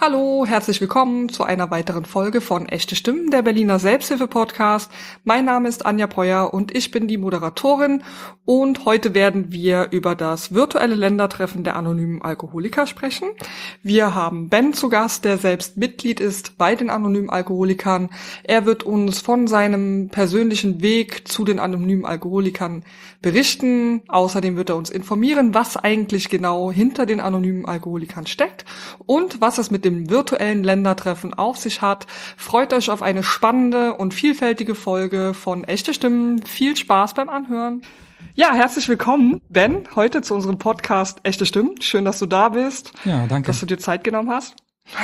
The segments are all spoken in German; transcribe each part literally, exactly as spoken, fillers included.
Hallo, herzlich willkommen zu einer weiteren Folge von Echte Stimmen, der Berliner Selbsthilfe-Podcast. Mein Name ist Anja Breuer und ich bin die Moderatorin und heute werden wir über das virtuelle Ländertreffen der anonymen Alkoholiker sprechen. Wir haben Ben zu Gast, der selbst Mitglied ist bei den anonymen Alkoholikern. Er wird uns von seinem persönlichen Weg zu den anonymen Alkoholikern berichten. Außerdem wird er uns informieren, was eigentlich genau hinter den anonymen Alkoholikern steckt und was es mit dem virtuellen Ländertreffen auf sich hat. Freut euch auf eine spannende und vielfältige Folge von Echte Stimmen. Viel Spaß beim Anhören. Ja, herzlich willkommen, Ben, heute zu unserem Podcast Echte Stimmen. Schön, dass du da bist. Ja, danke. Dass du dir Zeit genommen hast.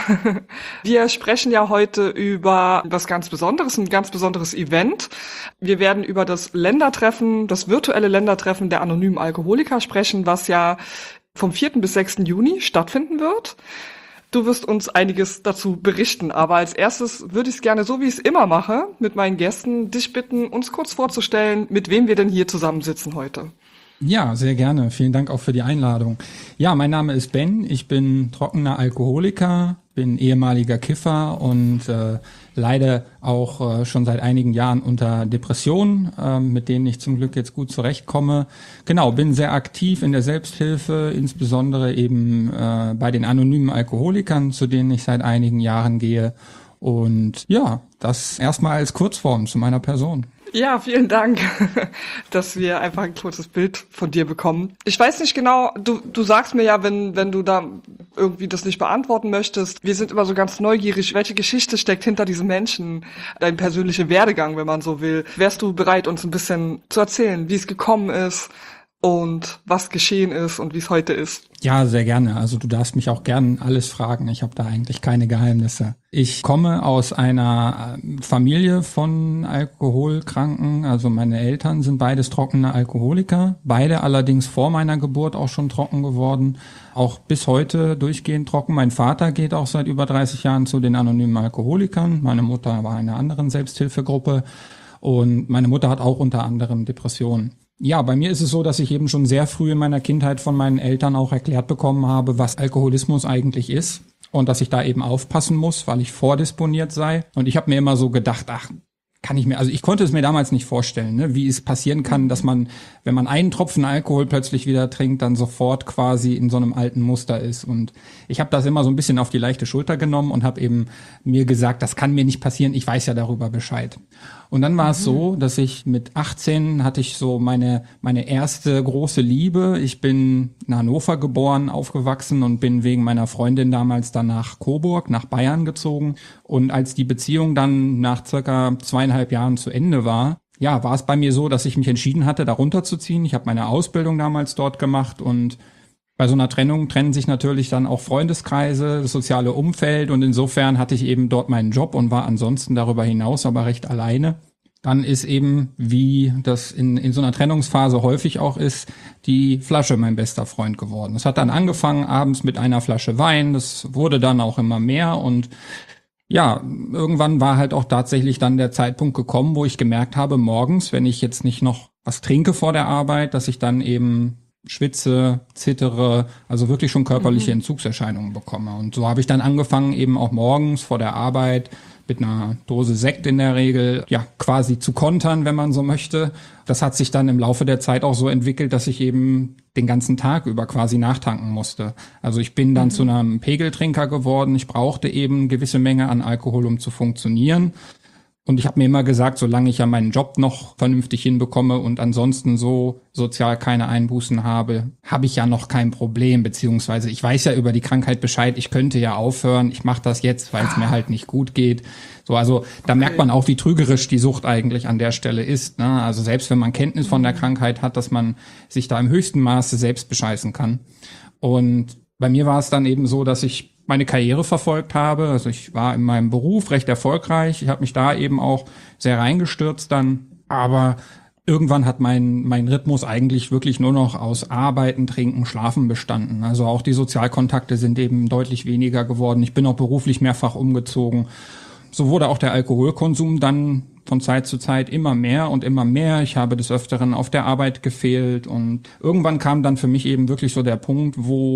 Wir sprechen ja heute über was ganz Besonderes, ein ganz besonderes Event. Wir werden über das Ländertreffen, das virtuelle Ländertreffen der anonymen Alkoholiker sprechen, was ja vom vierten bis sechsten Juni stattfinden wird. Du wirst uns einiges dazu berichten, aber als erstes würde ich es gerne, so wie ich es immer mache, mit meinen Gästen, dich bitten, uns kurz vorzustellen, mit wem wir denn hier zusammensitzen heute. Ja, sehr gerne. Vielen Dank auch für die Einladung. Ja, mein Name ist Ben. Ich bin trockener Alkoholiker, bin ehemaliger Kiffer und äh, leide auch äh, schon seit einigen Jahren unter Depressionen, äh, mit denen ich zum Glück jetzt gut zurechtkomme. Genau, bin sehr aktiv in der Selbsthilfe, insbesondere eben äh, bei den anonymen Alkoholikern, zu denen ich seit einigen Jahren gehe. Und ja, das erstmal als Kurzform zu meiner Person. Ja, vielen Dank, dass wir einfach ein kurzes Bild von dir bekommen. Ich weiß nicht genau, du du sagst mir ja, wenn wenn du da irgendwie das nicht beantworten möchtest, wir sind immer so ganz neugierig, welche Geschichte steckt hinter diesen Menschen, dein persönlicher Werdegang, wenn man so will. Wärst du bereit, uns ein bisschen zu erzählen, wie es gekommen ist und was geschehen ist und wie es heute ist? Ja, sehr gerne. Also du darfst mich auch gern alles fragen. Ich habe da eigentlich keine Geheimnisse. Ich komme aus einer Familie von Alkoholkranken. Also meine Eltern sind beides trockene Alkoholiker. Beide allerdings vor meiner Geburt auch schon trocken geworden. Auch bis heute durchgehend trocken. Mein Vater geht auch seit über dreißig Jahren zu den anonymen Alkoholikern. Meine Mutter war in einer anderen Selbsthilfegruppe. Und meine Mutter hat auch unter anderem Depressionen. Ja, bei mir ist es so, dass ich eben schon sehr früh in meiner Kindheit von meinen Eltern auch erklärt bekommen habe, was Alkoholismus eigentlich ist und dass ich da eben aufpassen muss, weil ich vordisponiert sei. Und ich habe mir immer so gedacht, ach, kann ich mir, also ich konnte es mir damals nicht vorstellen, ne, wie es passieren kann, dass man, wenn man einen Tropfen Alkohol plötzlich wieder trinkt, dann sofort quasi in so einem alten Muster ist. Und ich habe das immer so ein bisschen auf die leichte Schulter genommen und habe eben mir gesagt, das kann mir nicht passieren, ich weiß ja darüber Bescheid. Und dann war mhm. es so, dass ich mit achtzehn hatte ich so meine meine erste große Liebe. Ich bin in Hannover geboren, aufgewachsen und bin wegen meiner Freundin damals dann nach Coburg, nach Bayern gezogen. Und als die Beziehung dann nach circa zweieinhalb Jahren zu Ende war, ja, war es bei mir so, dass ich mich entschieden hatte, da runterzuziehen. Ich habe meine Ausbildung damals dort gemacht und bei so einer Trennung trennen sich natürlich dann auch Freundeskreise, das soziale Umfeld und insofern hatte ich eben dort meinen Job und war ansonsten darüber hinaus aber recht alleine. Dann ist eben, wie das in, in so einer Trennungsphase häufig auch ist, die Flasche mein bester Freund geworden. Es hat dann angefangen abends mit einer Flasche Wein, das wurde dann auch immer mehr und ja, irgendwann war halt auch tatsächlich dann der Zeitpunkt gekommen, wo ich gemerkt habe, morgens, wenn ich jetzt nicht noch was trinke vor der Arbeit, dass ich dann eben schwitze, zittere, also wirklich schon körperliche Entzugserscheinungen bekomme. Und so habe ich dann angefangen, eben auch morgens vor der Arbeit mit einer Dose Sekt in der Regel, ja, quasi zu kontern, wenn man so möchte. Das hat sich dann im Laufe der Zeit auch so entwickelt, dass ich eben den ganzen Tag über quasi nachtanken musste. Also ich bin dann mhm. zu einem Pegeltrinker geworden. Ich brauchte eben eine gewisse Menge an Alkohol, um zu funktionieren. Und ich habe mir immer gesagt, solange ich ja meinen Job noch vernünftig hinbekomme und ansonsten so sozial keine Einbußen habe, habe ich ja noch kein Problem, beziehungsweise ich weiß ja über die Krankheit Bescheid, ich könnte ja aufhören, ich mache das jetzt, weil es mir halt nicht gut geht. So, also da okay. merkt man auch, wie trügerisch die Sucht eigentlich an der Stelle ist, ne? Also selbst wenn man Kenntnis von der Krankheit hat, dass man sich da im höchsten Maße selbst bescheißen kann. Und bei mir war es dann eben so, dass ich meine Karriere verfolgt habe. Also ich war in meinem Beruf recht erfolgreich. Ich habe mich da eben auch sehr reingestürzt dann. Aber irgendwann hat mein mein Rhythmus eigentlich wirklich nur noch aus Arbeiten, Trinken, Schlafen bestanden. Also auch die Sozialkontakte sind eben deutlich weniger geworden. Ich bin auch beruflich mehrfach umgezogen. So wurde auch der Alkoholkonsum dann von Zeit zu Zeit immer mehr und immer mehr. Ich habe des Öfteren auf der Arbeit gefehlt und irgendwann kam dann für mich eben wirklich so der Punkt, wo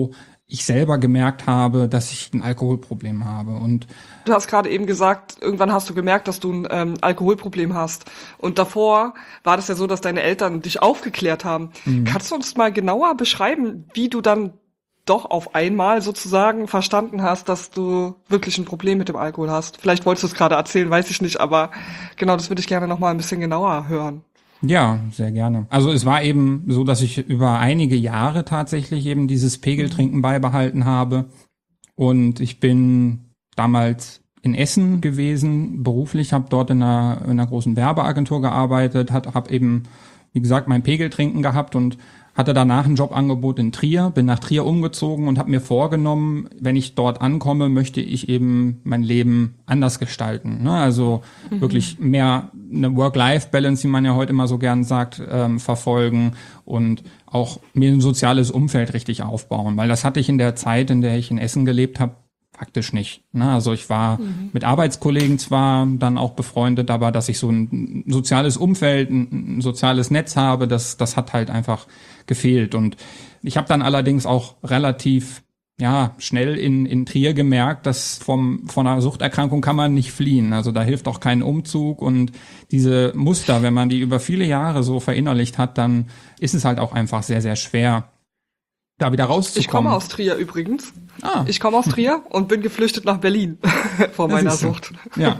ich selber gemerkt habe, dass ich ein Alkoholproblem habe. Und du hast gerade eben gesagt, irgendwann hast du gemerkt, dass du ein ähm, Alkoholproblem hast. Und davor war das ja so, dass deine Eltern dich aufgeklärt haben. Mhm. Kannst du uns mal genauer beschreiben, wie du dann doch auf einmal sozusagen verstanden hast, dass du wirklich ein Problem mit dem Alkohol hast? Vielleicht wolltest du es gerade erzählen, weiß ich nicht, aber genau, das würde ich gerne noch mal ein bisschen genauer hören. Ja, sehr gerne. Also es war eben so, dass ich über einige Jahre tatsächlich eben dieses Pegeltrinken beibehalten habe. Und ich bin damals in Essen gewesen, beruflich, habe dort in einer, in einer großen Werbeagentur gearbeitet, habe eben, wie gesagt, mein Pegeltrinken gehabt und hatte danach ein Jobangebot in Trier, bin nach Trier umgezogen und habe mir vorgenommen, wenn ich dort ankomme, möchte ich eben mein Leben anders gestalten. Ne? Also mhm. wirklich mehr eine Work-Life-Balance, wie man ja heute immer so gern sagt, ähm, verfolgen und auch mir ein soziales Umfeld richtig aufbauen. Weil das hatte ich in der Zeit, in der ich in Essen gelebt habe, faktisch nicht. Ne? Also ich war mhm. mit Arbeitskollegen zwar dann auch befreundet, aber dass ich so ein soziales Umfeld, ein, ein soziales Netz habe, das, das hat halt einfach gefehlt. Und ich habe dann allerdings auch relativ ja schnell in in Trier gemerkt, dass vom von einer Suchterkrankung kann man nicht fliehen. Also da hilft auch kein Umzug und diese Muster, wenn man die über viele Jahre so verinnerlicht hat, dann ist es halt auch einfach sehr, sehr schwer, da wieder rauszukommen. Ich komme aus Trier übrigens. Ah. Ich komme aus Trier und bin geflüchtet nach Berlin vor meiner Sucht. Ja.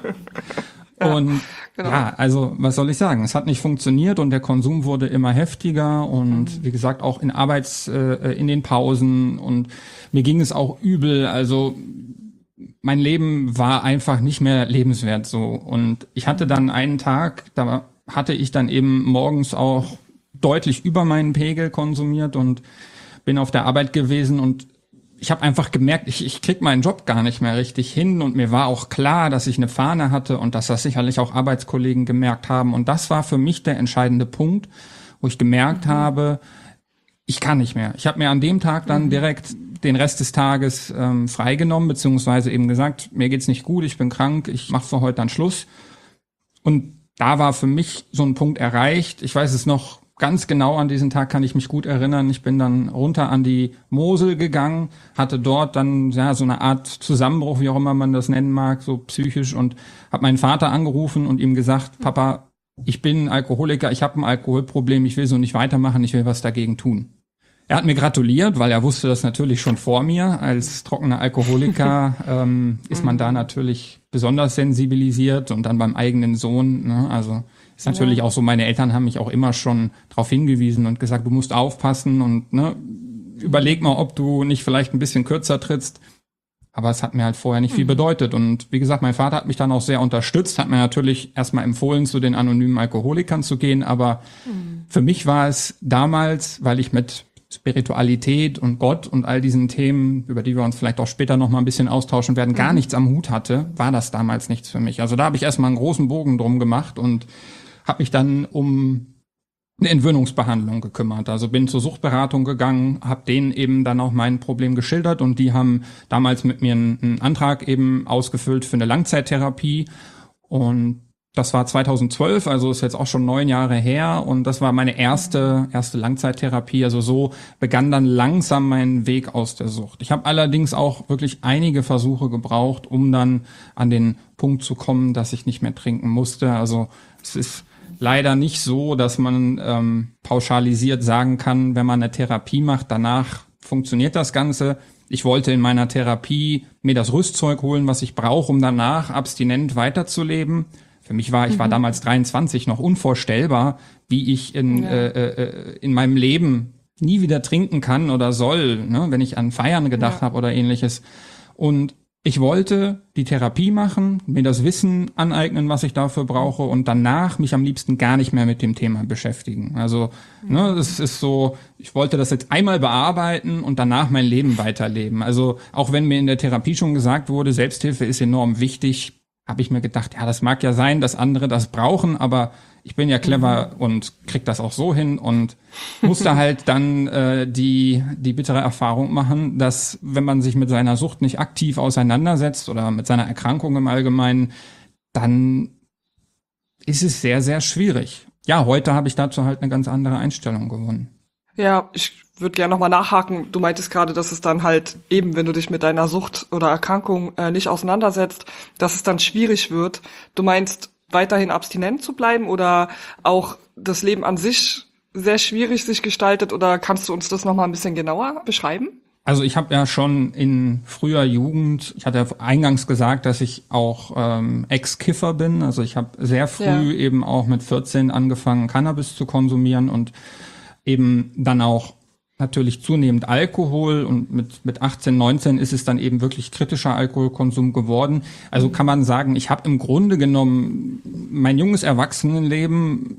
Und genau. ja, also was soll ich sagen? Es hat nicht funktioniert und der Konsum wurde immer heftiger und mhm. wie gesagt auch in Arbeits, äh, in den Pausen und mir ging es auch übel. Also mein Leben war einfach nicht mehr lebenswert so und ich hatte dann einen Tag, da hatte ich dann eben morgens auch deutlich über meinen Pegel konsumiert und bin auf der Arbeit gewesen und ich habe einfach gemerkt, ich, ich krieg meinen Job gar nicht mehr richtig hin und mir war auch klar, dass ich eine Fahne hatte und dass das sicherlich auch Arbeitskollegen gemerkt haben und das war für mich der entscheidende Punkt, wo ich gemerkt mhm. habe, ich kann nicht mehr. Ich habe mir an dem Tag dann mhm. direkt den Rest des Tages ähm, freigenommen, beziehungsweise eben gesagt, mir geht's nicht gut, ich bin krank, ich mache für heute dann Schluss. Und da war für mich so ein Punkt erreicht. Ich weiß es noch ganz genau, an diesen Tag kann ich mich gut erinnern. Ich bin dann runter an die Mosel gegangen, hatte dort dann ja so eine Art Zusammenbruch, wie auch immer man das nennen mag, so psychisch und habe meinen Vater angerufen und ihm gesagt, Papa, ich bin Alkoholiker, ich habe ein Alkoholproblem, ich will so nicht weitermachen, ich will was dagegen tun. Er hat mir gratuliert, weil er wusste das natürlich schon vor mir. Als trockener Alkoholiker ähm, ist man da natürlich besonders sensibilisiert und dann beim eigenen Sohn, ne, also ist natürlich ja. auch so, meine Eltern haben mich auch immer schon darauf hingewiesen und gesagt, du musst aufpassen und ne, überleg mal, ob du nicht vielleicht ein bisschen kürzer trittst. Aber es hat mir halt vorher nicht mhm. viel bedeutet. Und wie gesagt, mein Vater hat mich dann auch sehr unterstützt, hat mir natürlich erstmal empfohlen, zu den anonymen Alkoholikern zu gehen. Aber mhm. für mich war es damals, weil ich mit Spiritualität und Gott und all diesen Themen, über die wir uns vielleicht auch später noch mal ein bisschen austauschen werden, gar mhm. nichts am Hut hatte, war das damals nichts für mich. Also da habe ich erstmal einen großen Bogen drum gemacht und habe mich dann um eine Entwöhnungsbehandlung gekümmert. Also bin zur Suchtberatung gegangen, habe denen eben dann auch mein Problem geschildert und die haben damals mit mir einen, einen Antrag eben ausgefüllt für eine Langzeittherapie und das war zweitausendzwölf, also ist jetzt auch schon neun Jahre her und das war meine erste erste Langzeittherapie. Also so begann dann langsam mein Weg aus der Sucht. Ich habe allerdings auch wirklich einige Versuche gebraucht, um dann an den Punkt zu kommen, dass ich nicht mehr trinken musste. Also es ist leider nicht so, dass man ähm, pauschalisiert sagen kann, wenn man eine Therapie macht, danach funktioniert das Ganze. Ich wollte in meiner Therapie mir das Rüstzeug holen, was ich brauche, um danach abstinent weiterzuleben. Für mich war, ich war mhm. damals dreiundzwanzig, noch unvorstellbar, wie ich in ja. äh, äh, in meinem Leben nie wieder trinken kann oder soll, ne, wenn ich an Feiern gedacht ja. habe oder ähnliches. Und ich wollte die Therapie machen, mir das Wissen aneignen, was ich dafür brauche und danach mich am liebsten gar nicht mehr mit dem Thema beschäftigen. Also, ne, es ist so, ich wollte das jetzt einmal bearbeiten und danach mein Leben weiterleben. Also, auch wenn mir in der Therapie schon gesagt wurde, Selbsthilfe ist enorm wichtig, habe ich mir gedacht, ja, das mag ja sein, dass andere das brauchen, aber ich bin ja clever mhm. und krieg das auch so hin und musste halt dann äh, die die bittere Erfahrung machen, dass wenn man sich mit seiner Sucht nicht aktiv auseinandersetzt oder mit seiner Erkrankung im Allgemeinen, dann ist es sehr, sehr schwierig. Ja, heute habe ich dazu halt eine ganz andere Einstellung gewonnen. Ja, ich würde gerne nochmal nachhaken. Du meintest gerade, dass es dann halt eben, wenn du dich mit deiner Sucht oder Erkrankung äh, nicht auseinandersetzt, dass es dann schwierig wird. Du meinst, weiterhin abstinent zu bleiben oder auch das Leben an sich sehr schwierig sich gestaltet, oder kannst du uns das nochmal ein bisschen genauer beschreiben? Also ich habe ja schon in früher Jugend, ich hatte ja eingangs gesagt, dass ich auch ähm, Ex-Kiffer bin. Also ich habe sehr früh ja. eben auch mit vierzehn angefangen, Cannabis zu konsumieren und eben dann auch natürlich zunehmend Alkohol, und mit mit achtzehn, neunzehn ist es dann eben wirklich kritischer Alkoholkonsum geworden. Also kann man sagen, ich habe im Grunde genommen mein junges Erwachsenenleben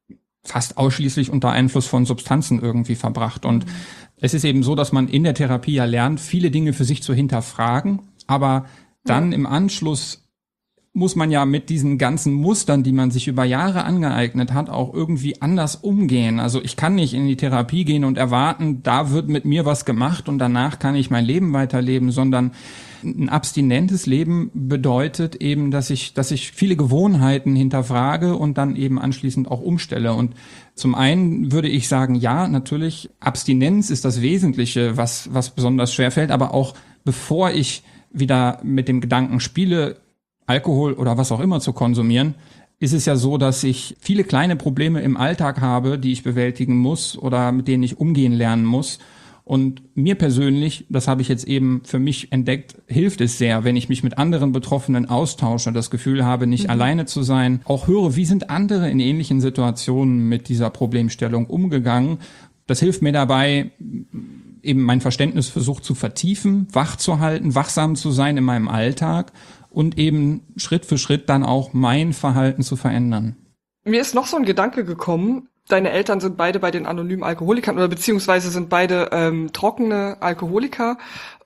fast ausschließlich unter Einfluss von Substanzen irgendwie verbracht. Und mhm. es ist eben so, dass man in der Therapie ja lernt, viele Dinge für sich zu hinterfragen, aber dann ja. im Anschluss muss man ja mit diesen ganzen Mustern, die man sich über Jahre angeeignet hat, auch irgendwie anders umgehen. Also ich kann nicht in die Therapie gehen und erwarten, da wird mit mir was gemacht und danach kann ich mein Leben weiterleben, sondern ein abstinentes Leben bedeutet eben, dass ich, dass ich viele Gewohnheiten hinterfrage und dann eben anschließend auch umstelle. Und zum einen würde ich sagen, ja, natürlich, Abstinenz ist das Wesentliche, was, was besonders schwer fällt, aber auch bevor ich wieder mit dem Gedanken spiele, Alkohol oder was auch immer zu konsumieren, ist es ja so, dass ich viele kleine Probleme im Alltag habe, die ich bewältigen muss oder mit denen ich umgehen lernen muss. Und mir persönlich, das habe ich jetzt eben für mich entdeckt, hilft es sehr, wenn ich mich mit anderen Betroffenen austausche, das Gefühl habe, nicht mhm. alleine zu sein, auch höre, wie sind andere in ähnlichen Situationen mit dieser Problemstellung umgegangen. Das hilft mir dabei, eben mein Verständnis für Sucht zu vertiefen, wach zu halten, wachsam zu sein in meinem Alltag und eben Schritt für Schritt dann auch mein Verhalten zu verändern. Mir ist noch so ein Gedanke gekommen. Deine Eltern sind beide bei den anonymen Alkoholikern oder beziehungsweise sind beide ähm, trockene Alkoholiker.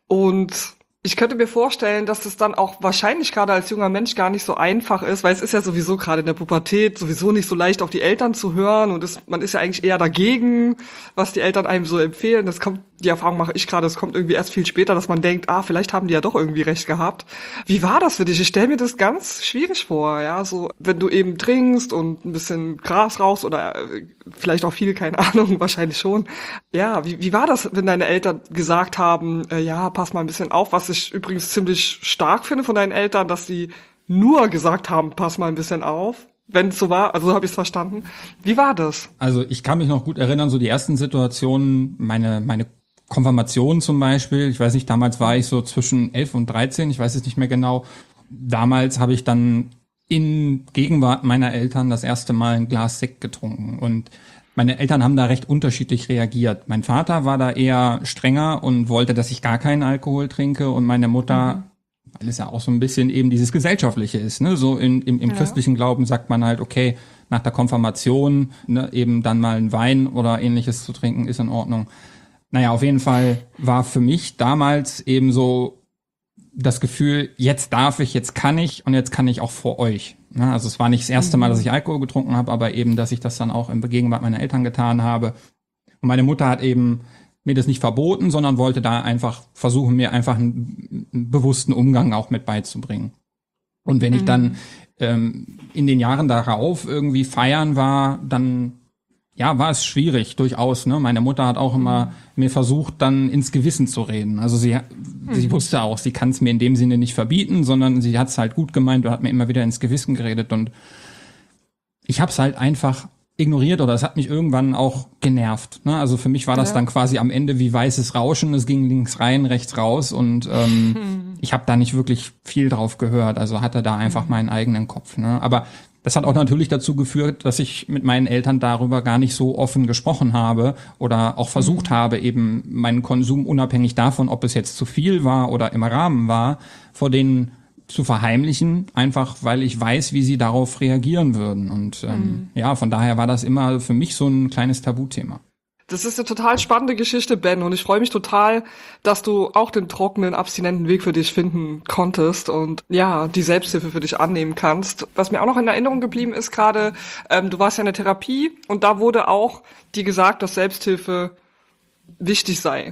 Und ich könnte mir vorstellen, dass das dann auch wahrscheinlich gerade als junger Mensch gar nicht so einfach ist, weil es ist ja sowieso gerade in der Pubertät sowieso nicht so leicht, auf die Eltern zu hören, und es, man ist ja eigentlich eher dagegen, was die Eltern einem so empfehlen. Das kommt, die Erfahrung mache ich gerade, es kommt irgendwie erst viel später, dass man denkt, ah, vielleicht haben die ja doch irgendwie recht gehabt. Wie war das für dich? Ich stelle mir das ganz schwierig vor, ja, so wenn du eben trinkst und ein bisschen Gras rauchst oder äh, vielleicht auch viel, keine Ahnung, wahrscheinlich schon. Ja, wie, wie war das, wenn deine Eltern gesagt haben, äh, ja, pass mal ein bisschen auf, was ich übrigens ziemlich stark finde von deinen Eltern, dass sie nur gesagt haben, pass mal ein bisschen auf, wenn es so war, also so habe ich es verstanden. Wie war das? Also ich kann mich noch gut erinnern, so die ersten Situationen, meine meine Konfirmation zum Beispiel, ich weiß nicht, damals war ich so zwischen elf und dreizehn, ich weiß es nicht mehr genau. Damals habe ich dann in Gegenwart meiner Eltern das erste Mal ein Glas Sekt getrunken, und meine Eltern haben da recht unterschiedlich reagiert. Mein Vater war da eher strenger und wollte, dass ich gar keinen Alkohol trinke, und meine Mutter, mhm. weil es ja auch so ein bisschen eben dieses Gesellschaftliche ist, ne, so in, im, im ja. christlichen Glauben sagt man halt, okay, nach der Konfirmation, ne, eben dann mal einen Wein oder ähnliches zu trinken ist in Ordnung. Naja, auf jeden Fall war für mich damals eben so das Gefühl, jetzt darf ich, jetzt kann ich und jetzt kann ich auch vor euch. Ja, also es war nicht das erste Mal, dass ich Alkohol getrunken habe, aber eben, dass ich das dann auch in Gegenwart meiner Eltern getan habe. Und meine Mutter hat eben mir das nicht verboten, sondern wollte da einfach versuchen, mir einfach einen, einen bewussten Umgang auch mit beizubringen. Und wenn ich dann ähm, in den Jahren darauf irgendwie feiern war, dann ja, war es schwierig, durchaus. Ne? Meine Mutter hat auch immer mhm. mir versucht, dann ins Gewissen zu reden. Also sie, mhm. sie wusste auch, sie kann es mir in dem Sinne nicht verbieten, sondern sie hat es halt gut gemeint und hat mir immer wieder ins Gewissen geredet. Und ich habe es halt einfach ignoriert, oder es hat mich irgendwann auch genervt. Ne? Also für mich war das ja. dann quasi am Ende wie weißes Rauschen. Es ging links rein, rechts raus, und ähm, mhm. ich habe da nicht wirklich viel drauf gehört. Also hatte da einfach mhm. meinen eigenen Kopf. Ne? Aber das hat auch natürlich dazu geführt, dass ich mit meinen Eltern darüber gar nicht so offen gesprochen habe oder auch versucht mhm. habe, eben meinen Konsum unabhängig davon, ob es jetzt zu viel war oder im Rahmen war, vor denen zu verheimlichen, einfach weil ich weiß, wie sie darauf reagieren würden. Und ähm, mhm. ja, von daher war das immer für mich so ein kleines Tabuthema. Das ist eine total spannende Geschichte, Ben, und ich freue mich total, dass du auch den trockenen, abstinenten Weg für dich finden konntest und ja, die Selbsthilfe für dich annehmen kannst. Was mir auch noch in Erinnerung geblieben ist gerade, ähm, du warst ja in der Therapie und da wurde auch dir gesagt, dass Selbsthilfe wichtig sei.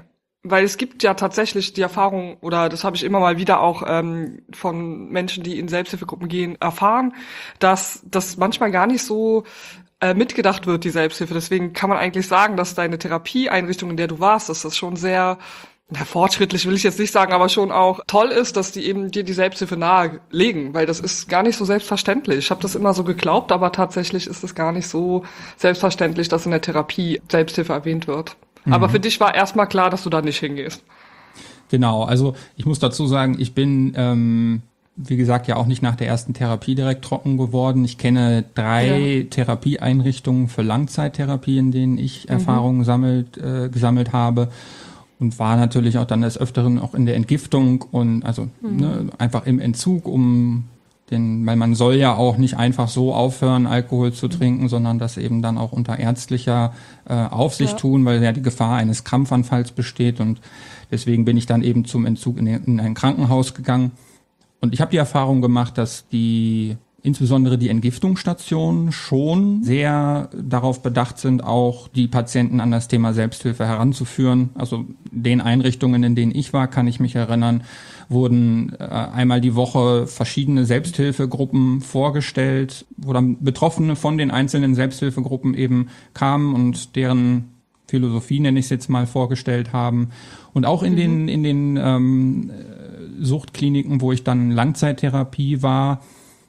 Weil es gibt ja tatsächlich die Erfahrung, oder das habe ich immer mal wieder auch ähm, von Menschen, die in Selbsthilfegruppen gehen, erfahren, dass das manchmal gar nicht so äh, mitgedacht wird, die Selbsthilfe. Deswegen kann man eigentlich sagen, dass deine Therapieeinrichtung, in der du warst, dass das schon sehr, na, fortschrittlich will ich jetzt nicht sagen, aber schon auch toll ist, dass die eben dir die Selbsthilfe nahelegen, weil das ist gar nicht so selbstverständlich. Ich habe das immer so geglaubt, aber tatsächlich ist es gar nicht so selbstverständlich, dass in der Therapie Selbsthilfe erwähnt wird. Aber für dich war erstmal klar, dass du da nicht hingehst. Genau, also ich muss dazu sagen, ich bin, ähm, wie gesagt, ja auch nicht nach der ersten Therapie direkt trocken geworden. Ich kenne drei ja. Therapieeinrichtungen für Langzeittherapie, in denen ich mhm. Erfahrungen sammelt, äh, gesammelt habe und war natürlich auch dann des Öfteren auch in der Entgiftung und also mhm. ne, einfach im Entzug, um den, weil man soll ja auch nicht einfach so aufhören, Alkohol zu trinken, sondern das eben dann auch unter ärztlicher äh, Aufsicht ja. tun, weil ja die Gefahr eines Krampfanfalls besteht und deswegen bin ich dann eben zum Entzug in, den, in ein Krankenhaus gegangen. Und ich habe die Erfahrung gemacht, dass die insbesondere die Entgiftungsstationen schon sehr darauf bedacht sind, auch die Patienten an das Thema Selbsthilfe heranzuführen. Also den Einrichtungen, in denen ich war, kann ich mich erinnern, wurden äh, einmal die Woche verschiedene Selbsthilfegruppen vorgestellt, wo dann Betroffene von den einzelnen Selbsthilfegruppen eben kamen und deren Philosophie, nenne ich es jetzt mal, vorgestellt haben. Und auch in mhm. den in den ähm, Suchtkliniken, wo ich dann Langzeittherapie war,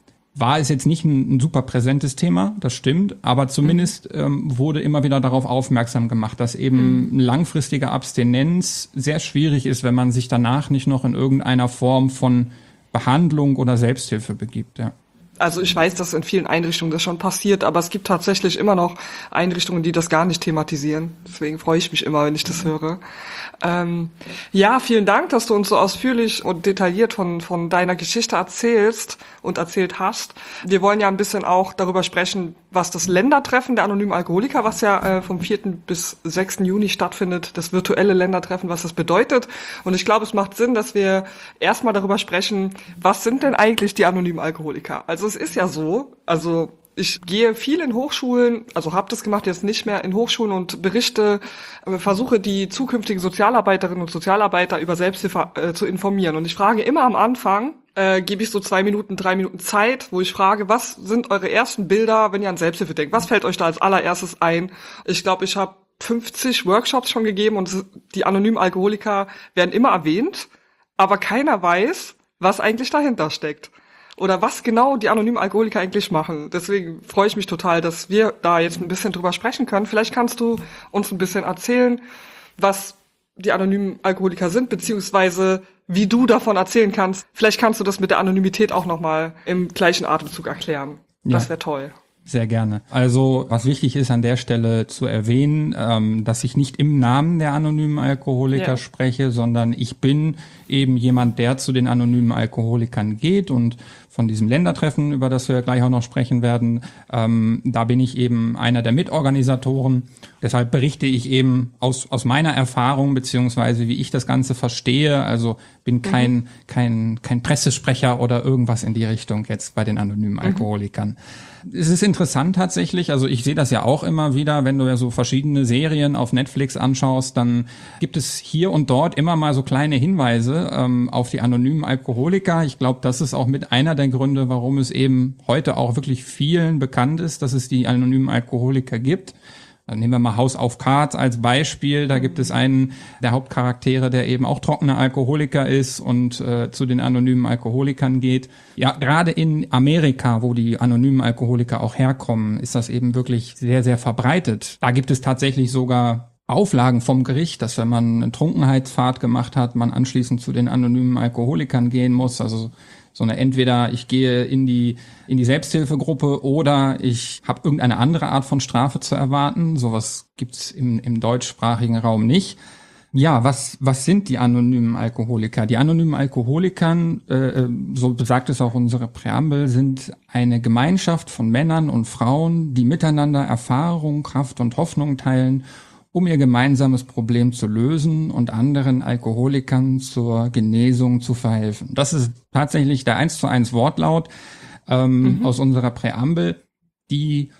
war es jetzt nicht ein, ein super präsentes Thema, das stimmt, aber zumindest ähm, wurde immer wieder darauf aufmerksam gemacht, dass eben mhm. langfristige Abstinenz sehr schwierig ist, wenn man sich danach nicht noch in irgendeiner Form von Behandlung oder Selbsthilfe begibt, ja. Also ich weiß, dass in vielen Einrichtungen das schon passiert, aber es gibt tatsächlich immer noch Einrichtungen, die das gar nicht thematisieren. Deswegen freue ich mich immer, wenn ich das höre. Ähm, ja, vielen Dank, dass du uns so ausführlich und detailliert von, von deiner Geschichte erzählst und erzählt hast. Wir wollen ja ein bisschen auch darüber sprechen, was das Ländertreffen der anonymen Alkoholiker, was ja äh, vom vierten bis sechsten Juni stattfindet, das virtuelle Ländertreffen, was das bedeutet. Und ich glaube, es macht Sinn, dass wir erstmal darüber sprechen, was sind denn eigentlich die anonymen Alkoholiker? Also es ist ja so, also ich gehe viel in Hochschulen, also habe das gemacht, jetzt nicht mehr in Hochschulen und berichte, versuche die zukünftigen Sozialarbeiterinnen und Sozialarbeiter über Selbsthilfe äh, zu informieren. Und ich frage immer am Anfang, äh, gebe ich so zwei Minuten, drei Minuten Zeit, wo ich frage, was sind eure ersten Bilder, wenn ihr an Selbsthilfe denkt? Was fällt euch da als allererstes ein? Ich glaube, ich habe fünfzig Workshops schon gegeben und die anonymen Alkoholiker werden immer erwähnt, aber keiner weiß, was eigentlich dahinter steckt. Oder was genau die anonymen Alkoholiker eigentlich machen. Deswegen freue ich mich total, dass wir da jetzt ein bisschen drüber sprechen können. Vielleicht kannst du uns ein bisschen erzählen, was die anonymen Alkoholiker sind, beziehungsweise wie du davon erzählen kannst. Vielleicht kannst du das mit der Anonymität auch nochmal im gleichen Atemzug erklären. Das ja. wäre toll. Sehr gerne. Also was wichtig ist an der Stelle zu erwähnen, ähm, dass ich nicht im Namen der anonymen Alkoholiker ja. spreche, sondern ich bin eben jemand, der zu den anonymen Alkoholikern geht und von diesem Ländertreffen, über das wir gleich auch noch sprechen werden, ähm, da bin ich eben einer der Mitorganisatoren. Deshalb berichte ich eben aus aus meiner Erfahrung beziehungsweise wie ich das Ganze verstehe. Also bin kein mhm. kein kein Pressesprecher oder irgendwas in die Richtung jetzt bei den anonymen Alkoholikern. Mhm. Es ist interessant tatsächlich, also ich sehe das ja auch immer wieder, wenn du ja so verschiedene Serien auf Netflix anschaust, dann gibt es hier und dort immer mal so kleine Hinweise ähm, auf die anonymen Alkoholiker. Ich glaube, das ist auch mit einer der Gründe, warum es eben heute auch wirklich vielen bekannt ist, dass es die anonymen Alkoholiker gibt. Dann nehmen wir mal House of Cards als Beispiel. Da gibt es einen der Hauptcharaktere, der eben auch trockener Alkoholiker ist und äh, zu den anonymen Alkoholikern geht. Ja, gerade in Amerika, wo die anonymen Alkoholiker auch herkommen, ist das eben wirklich sehr, sehr verbreitet. Da gibt es tatsächlich sogar Auflagen vom Gericht, dass wenn man eine Trunkenheitsfahrt gemacht hat, man anschließend zu den anonymen Alkoholikern gehen muss. Also so eine entweder ich gehe in die in die Selbsthilfegruppe oder ich habe irgendeine andere Art von Strafe zu erwarten. Sowas gibt's im im deutschsprachigen Raum nicht. Ja, was was sind die anonymen Alkoholiker? Die anonymen Alkoholiker, äh, so besagt es auch unsere Präambel, sind eine Gemeinschaft von Männern und Frauen, die miteinander Erfahrung, Kraft und Hoffnung teilen, um ihr gemeinsames Problem zu lösen und anderen Alkoholikern zur Genesung zu verhelfen. Das ist tatsächlich der eins zu eins Wortlaut ähm, mhm. aus unserer Präambel, die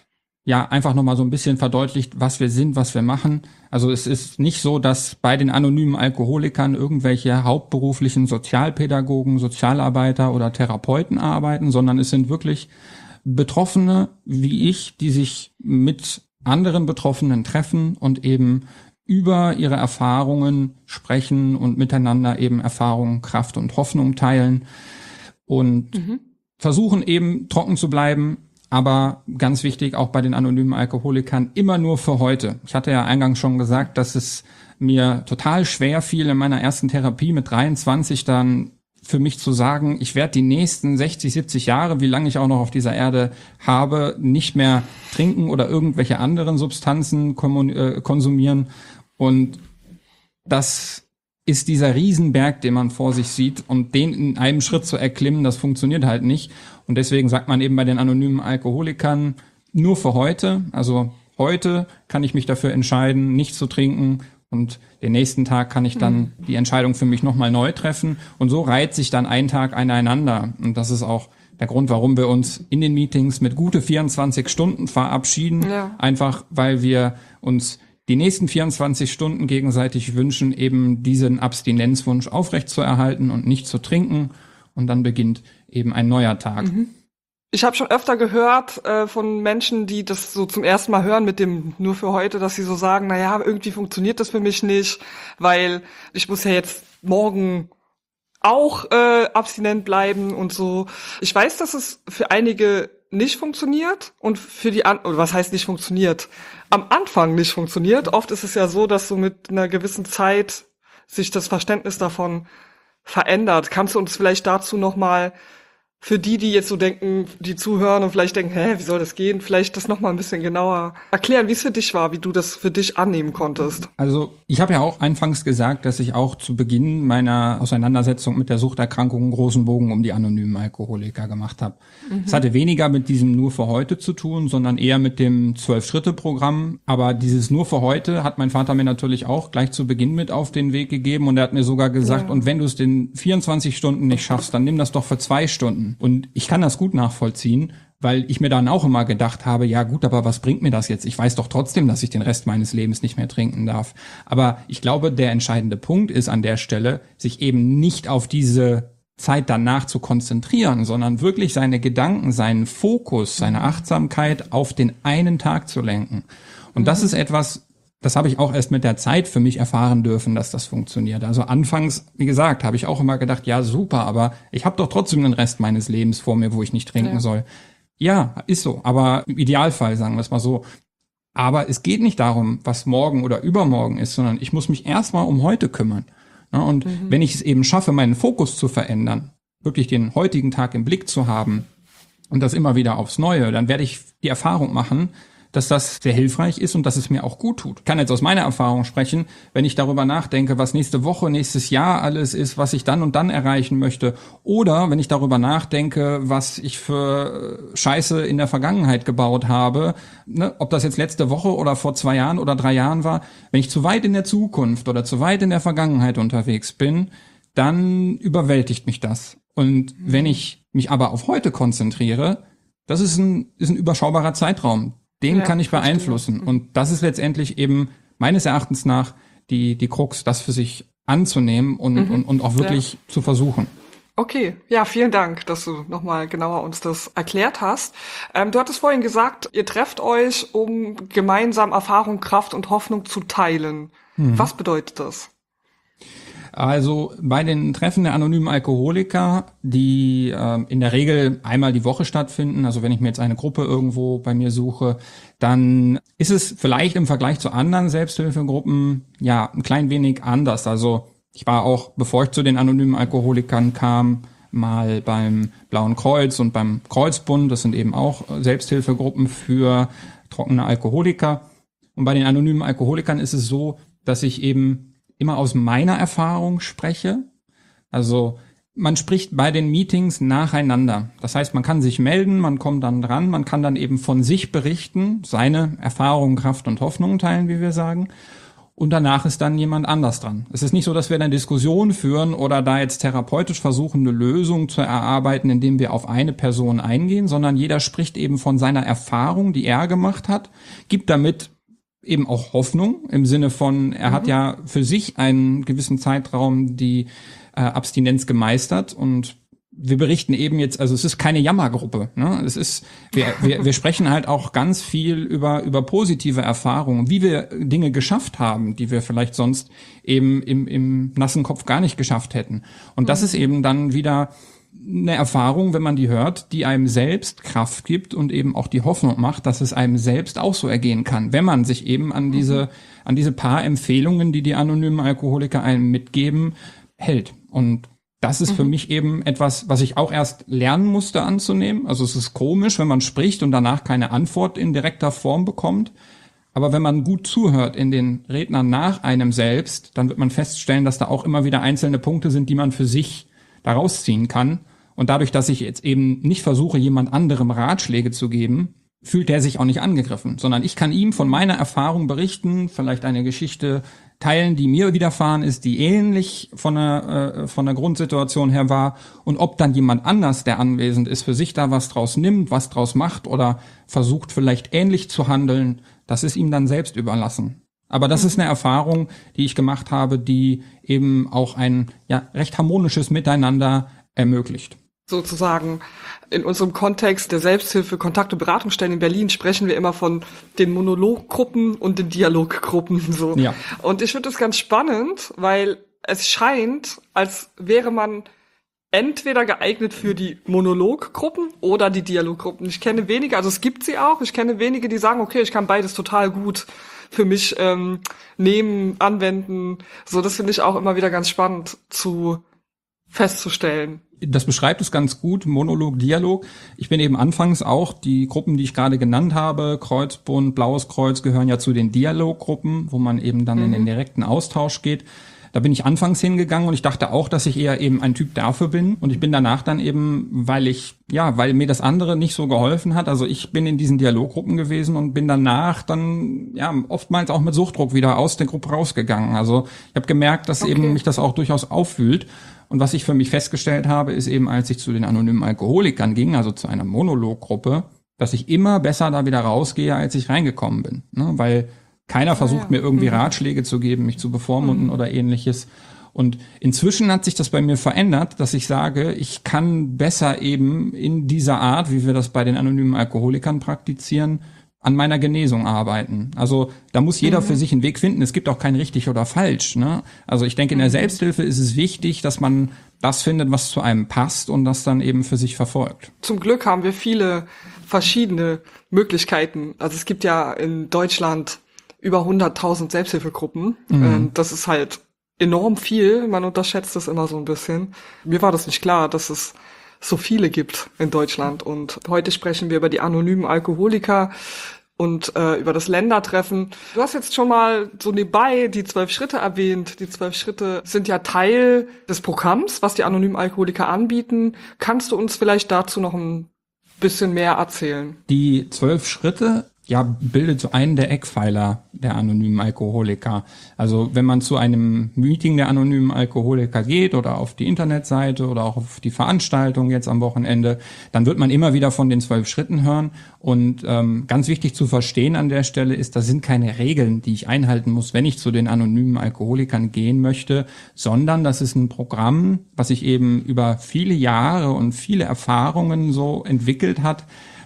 ja einfach nochmal so ein bisschen verdeutlicht, was wir sind, was wir machen. Also es ist nicht so, dass bei den anonymen Alkoholikern irgendwelche hauptberuflichen Sozialpädagogen, Sozialarbeiter oder Therapeuten arbeiten, sondern es sind wirklich Betroffene wie ich, die sich mit anderen Betroffenen treffen und eben über ihre Erfahrungen sprechen und miteinander eben Erfahrung, Kraft und Hoffnung teilen und mhm. versuchen eben trocken zu bleiben, aber ganz wichtig auch bei den anonymen Alkoholikern immer nur für heute. Ich hatte ja eingangs schon gesagt, dass es mir total schwer fiel in meiner ersten Therapie mit dreiundzwanzig dann für mich zu sagen, ich werde die nächsten sechzig, siebzig Jahre, wie lange ich auch noch auf dieser Erde habe, nicht mehr trinken oder irgendwelche anderen Substanzen konsumieren. Und das ist dieser Riesenberg, den man vor sich sieht, und den in einem Schritt zu erklimmen, das funktioniert halt nicht. Und deswegen sagt man eben bei den anonymen Alkoholikern nur für heute, also heute kann ich mich dafür entscheiden, nicht zu trinken, und den nächsten Tag kann ich dann die Entscheidung für mich nochmal neu treffen. Und so reiht sich dann ein Tag aneinander. Und das ist auch der Grund, warum wir uns in den Meetings mit gute vierundzwanzig Stunden verabschieden. Ja. Einfach, weil wir uns die nächsten vierundzwanzig Stunden gegenseitig wünschen, eben diesen Abstinenzwunsch aufrechtzuerhalten und nicht zu trinken. Und dann beginnt eben ein neuer Tag. Mhm. Ich habe schon öfter gehört äh, von Menschen, die das so zum ersten Mal hören mit dem nur für heute, dass sie so sagen, na ja, irgendwie funktioniert das für mich nicht, weil ich muss ja jetzt morgen auch äh, abstinent bleiben und so. Ich weiß, dass es für einige nicht funktioniert und für die an oder was heißt nicht funktioniert? Am Anfang nicht funktioniert. Oft ist es ja so, dass so mit einer gewissen Zeit sich das Verständnis davon verändert. Kannst du uns vielleicht dazu nochmal für die, die jetzt so denken, die zuhören und vielleicht denken, hä, wie soll das gehen, vielleicht das nochmal ein bisschen genauer erklären, wie es für dich war, wie du das für dich annehmen konntest? Also ich habe ja auch anfangs gesagt, dass ich auch zu Beginn meiner Auseinandersetzung mit der Suchterkrankung einen großen Bogen um die anonymen Alkoholiker gemacht habe. Es mhm. hatte weniger mit diesem nur für heute zu tun, sondern eher mit dem Zwölf-Schritte-Programm. Aber dieses nur für heute hat mein Vater mir natürlich auch gleich zu Beginn mit auf den Weg gegeben, und er hat mir sogar gesagt, ja. und wenn du es in vierundzwanzig Stunden nicht schaffst, dann nimm das doch für zwei Stunden. Und ich kann das gut nachvollziehen, weil ich mir dann auch immer gedacht habe, ja gut, aber was bringt mir das jetzt? Ich weiß doch trotzdem, dass ich den Rest meines Lebens nicht mehr trinken darf. Aber ich glaube, der entscheidende Punkt ist an der Stelle, sich eben nicht auf diese Zeit danach zu konzentrieren, sondern wirklich seine Gedanken, seinen Fokus, seine Achtsamkeit auf den einen Tag zu lenken. Und das ist etwas, das habe ich auch erst mit der Zeit für mich erfahren dürfen, dass das funktioniert. Also anfangs, wie gesagt, habe ich auch immer gedacht, ja super, aber ich habe doch trotzdem den Rest meines Lebens vor mir, wo ich nicht trinken ja. soll. Ja, ist so, aber im Idealfall, sagen wir es mal so. Aber es geht nicht darum, was morgen oder übermorgen ist, sondern ich muss mich erstmal um heute kümmern. Und mhm. wenn ich es eben schaffe, meinen Fokus zu verändern, wirklich den heutigen Tag im Blick zu haben und das immer wieder aufs Neue, dann werde ich die Erfahrung machen, dass das sehr hilfreich ist und dass es mir auch gut tut. Ich kann jetzt aus meiner Erfahrung sprechen, wenn ich darüber nachdenke, was nächste Woche, nächstes Jahr alles ist, was ich dann und dann erreichen möchte. Oder wenn ich darüber nachdenke, was ich für Scheiße in der Vergangenheit gebaut habe, ne, ob das jetzt letzte Woche oder vor zwei Jahren oder drei Jahren war. Wenn ich zu weit in der Zukunft oder zu weit in der Vergangenheit unterwegs bin, dann überwältigt mich das. Und wenn ich mich aber auf heute konzentriere, das ist ein, ist ein überschaubarer Zeitraum. Den ja, kann ich beeinflussen. Und das ist letztendlich eben meines Erachtens nach die die Krux, das für sich anzunehmen und mhm. und, und auch wirklich ja. zu versuchen. Okay, ja, vielen Dank, dass du nochmal genauer uns das erklärt hast. Ähm, du hattest vorhin gesagt, ihr trefft euch, um gemeinsam Erfahrung, Kraft und Hoffnung zu teilen. Mhm. Was bedeutet das? Also bei den Treffen der anonymen Alkoholiker, die äh, in der Regel einmal die Woche stattfinden, also wenn ich mir jetzt eine Gruppe irgendwo bei mir suche, dann ist es vielleicht im Vergleich zu anderen Selbsthilfegruppen ja ein klein wenig anders. Also ich war auch, bevor ich zu den anonymen Alkoholikern kam, mal beim Blauen Kreuz und beim Kreuzbund. Das sind eben auch Selbsthilfegruppen für trockene Alkoholiker. Und bei den anonymen Alkoholikern ist es so, dass ich eben immer aus meiner Erfahrung spreche. Also man spricht bei den Meetings nacheinander. Das heißt, man kann sich melden, man kommt dann dran, man kann dann eben von sich berichten, seine Erfahrungen, Kraft und Hoffnung teilen, wie wir sagen. und danach ist dann jemand anders dran. Es ist nicht so, dass wir eine Diskussion führen oder da jetzt therapeutisch versuchen, eine Lösung zu erarbeiten, indem wir auf eine Person eingehen, sondern jeder spricht eben von seiner Erfahrung, die er gemacht hat, gibt damit eben auch Hoffnung im Sinne von, er mhm. hat ja für sich einen gewissen Zeitraum die äh, Abstinenz gemeistert und wir berichten eben jetzt, also es ist keine Jammergruppe, ne? Es ist, wir, wir, wir sprechen halt auch ganz viel über, über positive Erfahrungen, wie wir Dinge geschafft haben, die wir vielleicht sonst eben im, im nassen Kopf gar nicht geschafft hätten. Und das ist eben dann wieder eine Erfahrung, wenn man die hört, die einem selbst Kraft gibt und eben auch die Hoffnung macht, dass es einem selbst auch so ergehen kann, wenn man sich eben an diese, an diese paar Empfehlungen, die die anonymen Alkoholiker einem mitgeben, hält. Und das ist für mhm. mich eben etwas, was ich auch erst lernen musste anzunehmen. Also es ist komisch, wenn man spricht und danach keine Antwort in direkter Form bekommt. Aber wenn man gut zuhört in den Rednern nach einem selbst, dann wird man feststellen, dass da auch immer wieder einzelne Punkte sind, die man für sich da rausziehen kann. Und dadurch, dass ich jetzt eben nicht versuche, jemand anderem Ratschläge zu geben, fühlt der sich auch nicht angegriffen, sondern ich kann ihm von meiner Erfahrung berichten, vielleicht eine Geschichte teilen, die mir widerfahren ist, die ähnlich von der, äh, von der Grundsituation her war. Und ob dann jemand anders, der anwesend ist, für sich da was draus nimmt, was draus macht oder versucht vielleicht ähnlich zu handeln, das ist ihm dann selbst überlassen. Aber das ist eine Erfahrung, die ich gemacht habe, die eben auch ein ja recht harmonisches Miteinander ermöglicht. Sozusagen in unserem Kontext der Selbsthilfe, Kontakt- und Beratungsstellen in Berlin sprechen wir immer von den Monologgruppen und den Dialoggruppen. So. Ja. Und ich finde das ganz spannend, weil es scheint, als wäre man entweder geeignet für die Monologgruppen oder die Dialoggruppen. Ich kenne wenige, also es gibt sie auch, ich kenne wenige, die sagen, okay, ich kann beides total gut für mich ähm, nehmen, anwenden. So, das finde ich auch immer wieder ganz spannend zu festzustellen. Das beschreibt es ganz gut, Monolog, Dialog. Ich bin eben anfangs auch, die Gruppen, die ich gerade genannt habe, Kreuzbund, Blaues Kreuz, gehören ja zu den Dialoggruppen, wo man eben dann mhm. in den direkten Austausch geht. Da bin ich anfangs hingegangen und ich dachte auch, dass ich eher eben ein Typ dafür bin. Und ich bin danach dann eben, weil ich, ja, weil mir das andere nicht so geholfen hat. Also ich bin in diesen Dialoggruppen gewesen und bin danach dann, ja, oftmals auch mit Suchtdruck wieder aus der Gruppe rausgegangen. Also ich habe gemerkt, dass okay. eben mich das auch durchaus auffühlt. Und was ich für mich festgestellt habe, ist eben, als ich zu den anonymen Alkoholikern ging, also zu einer Monologgruppe, dass ich immer besser da wieder rausgehe, als ich reingekommen bin. Ne? Weil keiner versucht ja, ja. mir irgendwie mhm. Ratschläge zu geben, mich zu bevormunden mhm. oder ähnliches. Und inzwischen hat sich das bei mir verändert, dass ich sage, ich kann besser eben in dieser Art, wie wir das bei den anonymen Alkoholikern praktizieren, an meiner Genesung arbeiten. Also da muss jeder mhm. für sich einen Weg finden. Es gibt auch kein richtig oder falsch. Ne? Also ich denke, in der Selbsthilfe ist es wichtig, dass man das findet, was zu einem passt und das dann eben für sich verfolgt. Zum Glück haben wir viele verschiedene Möglichkeiten. Also es gibt ja in Deutschland über hunderttausend Selbsthilfegruppen. Mhm. Das ist halt enorm viel. Man unterschätzt das immer so ein bisschen. Mir war das nicht klar, dass es so viele gibt in Deutschland. Und heute sprechen wir über die anonymen Alkoholiker und äh, über das Ländertreffen. Du hast jetzt schon mal so nebenbei die zwölf Schritte erwähnt. Die zwölf Schritte sind ja Teil des Programms, was die anonymen Alkoholiker anbieten. Kannst du uns vielleicht dazu noch ein bisschen mehr erzählen? Die zwölf Schritte ja, bildet so einen der Eckpfeiler der anonymen Alkoholiker. Also wenn man zu einem Meeting der anonymen Alkoholiker geht oder auf die Internetseite oder auch auf die Veranstaltung jetzt am Wochenende, dann wird man immer wieder von den zwölf Schritten hören. Und ähm, ganz wichtig zu verstehen an der Stelle ist, das sind keine Regeln, die ich einhalten muss, wenn ich zu den anonymen Alkoholikern gehen möchte, sondern das ist ein Programm, was sich eben über viele Jahre und viele Erfahrungen so entwickelt hat,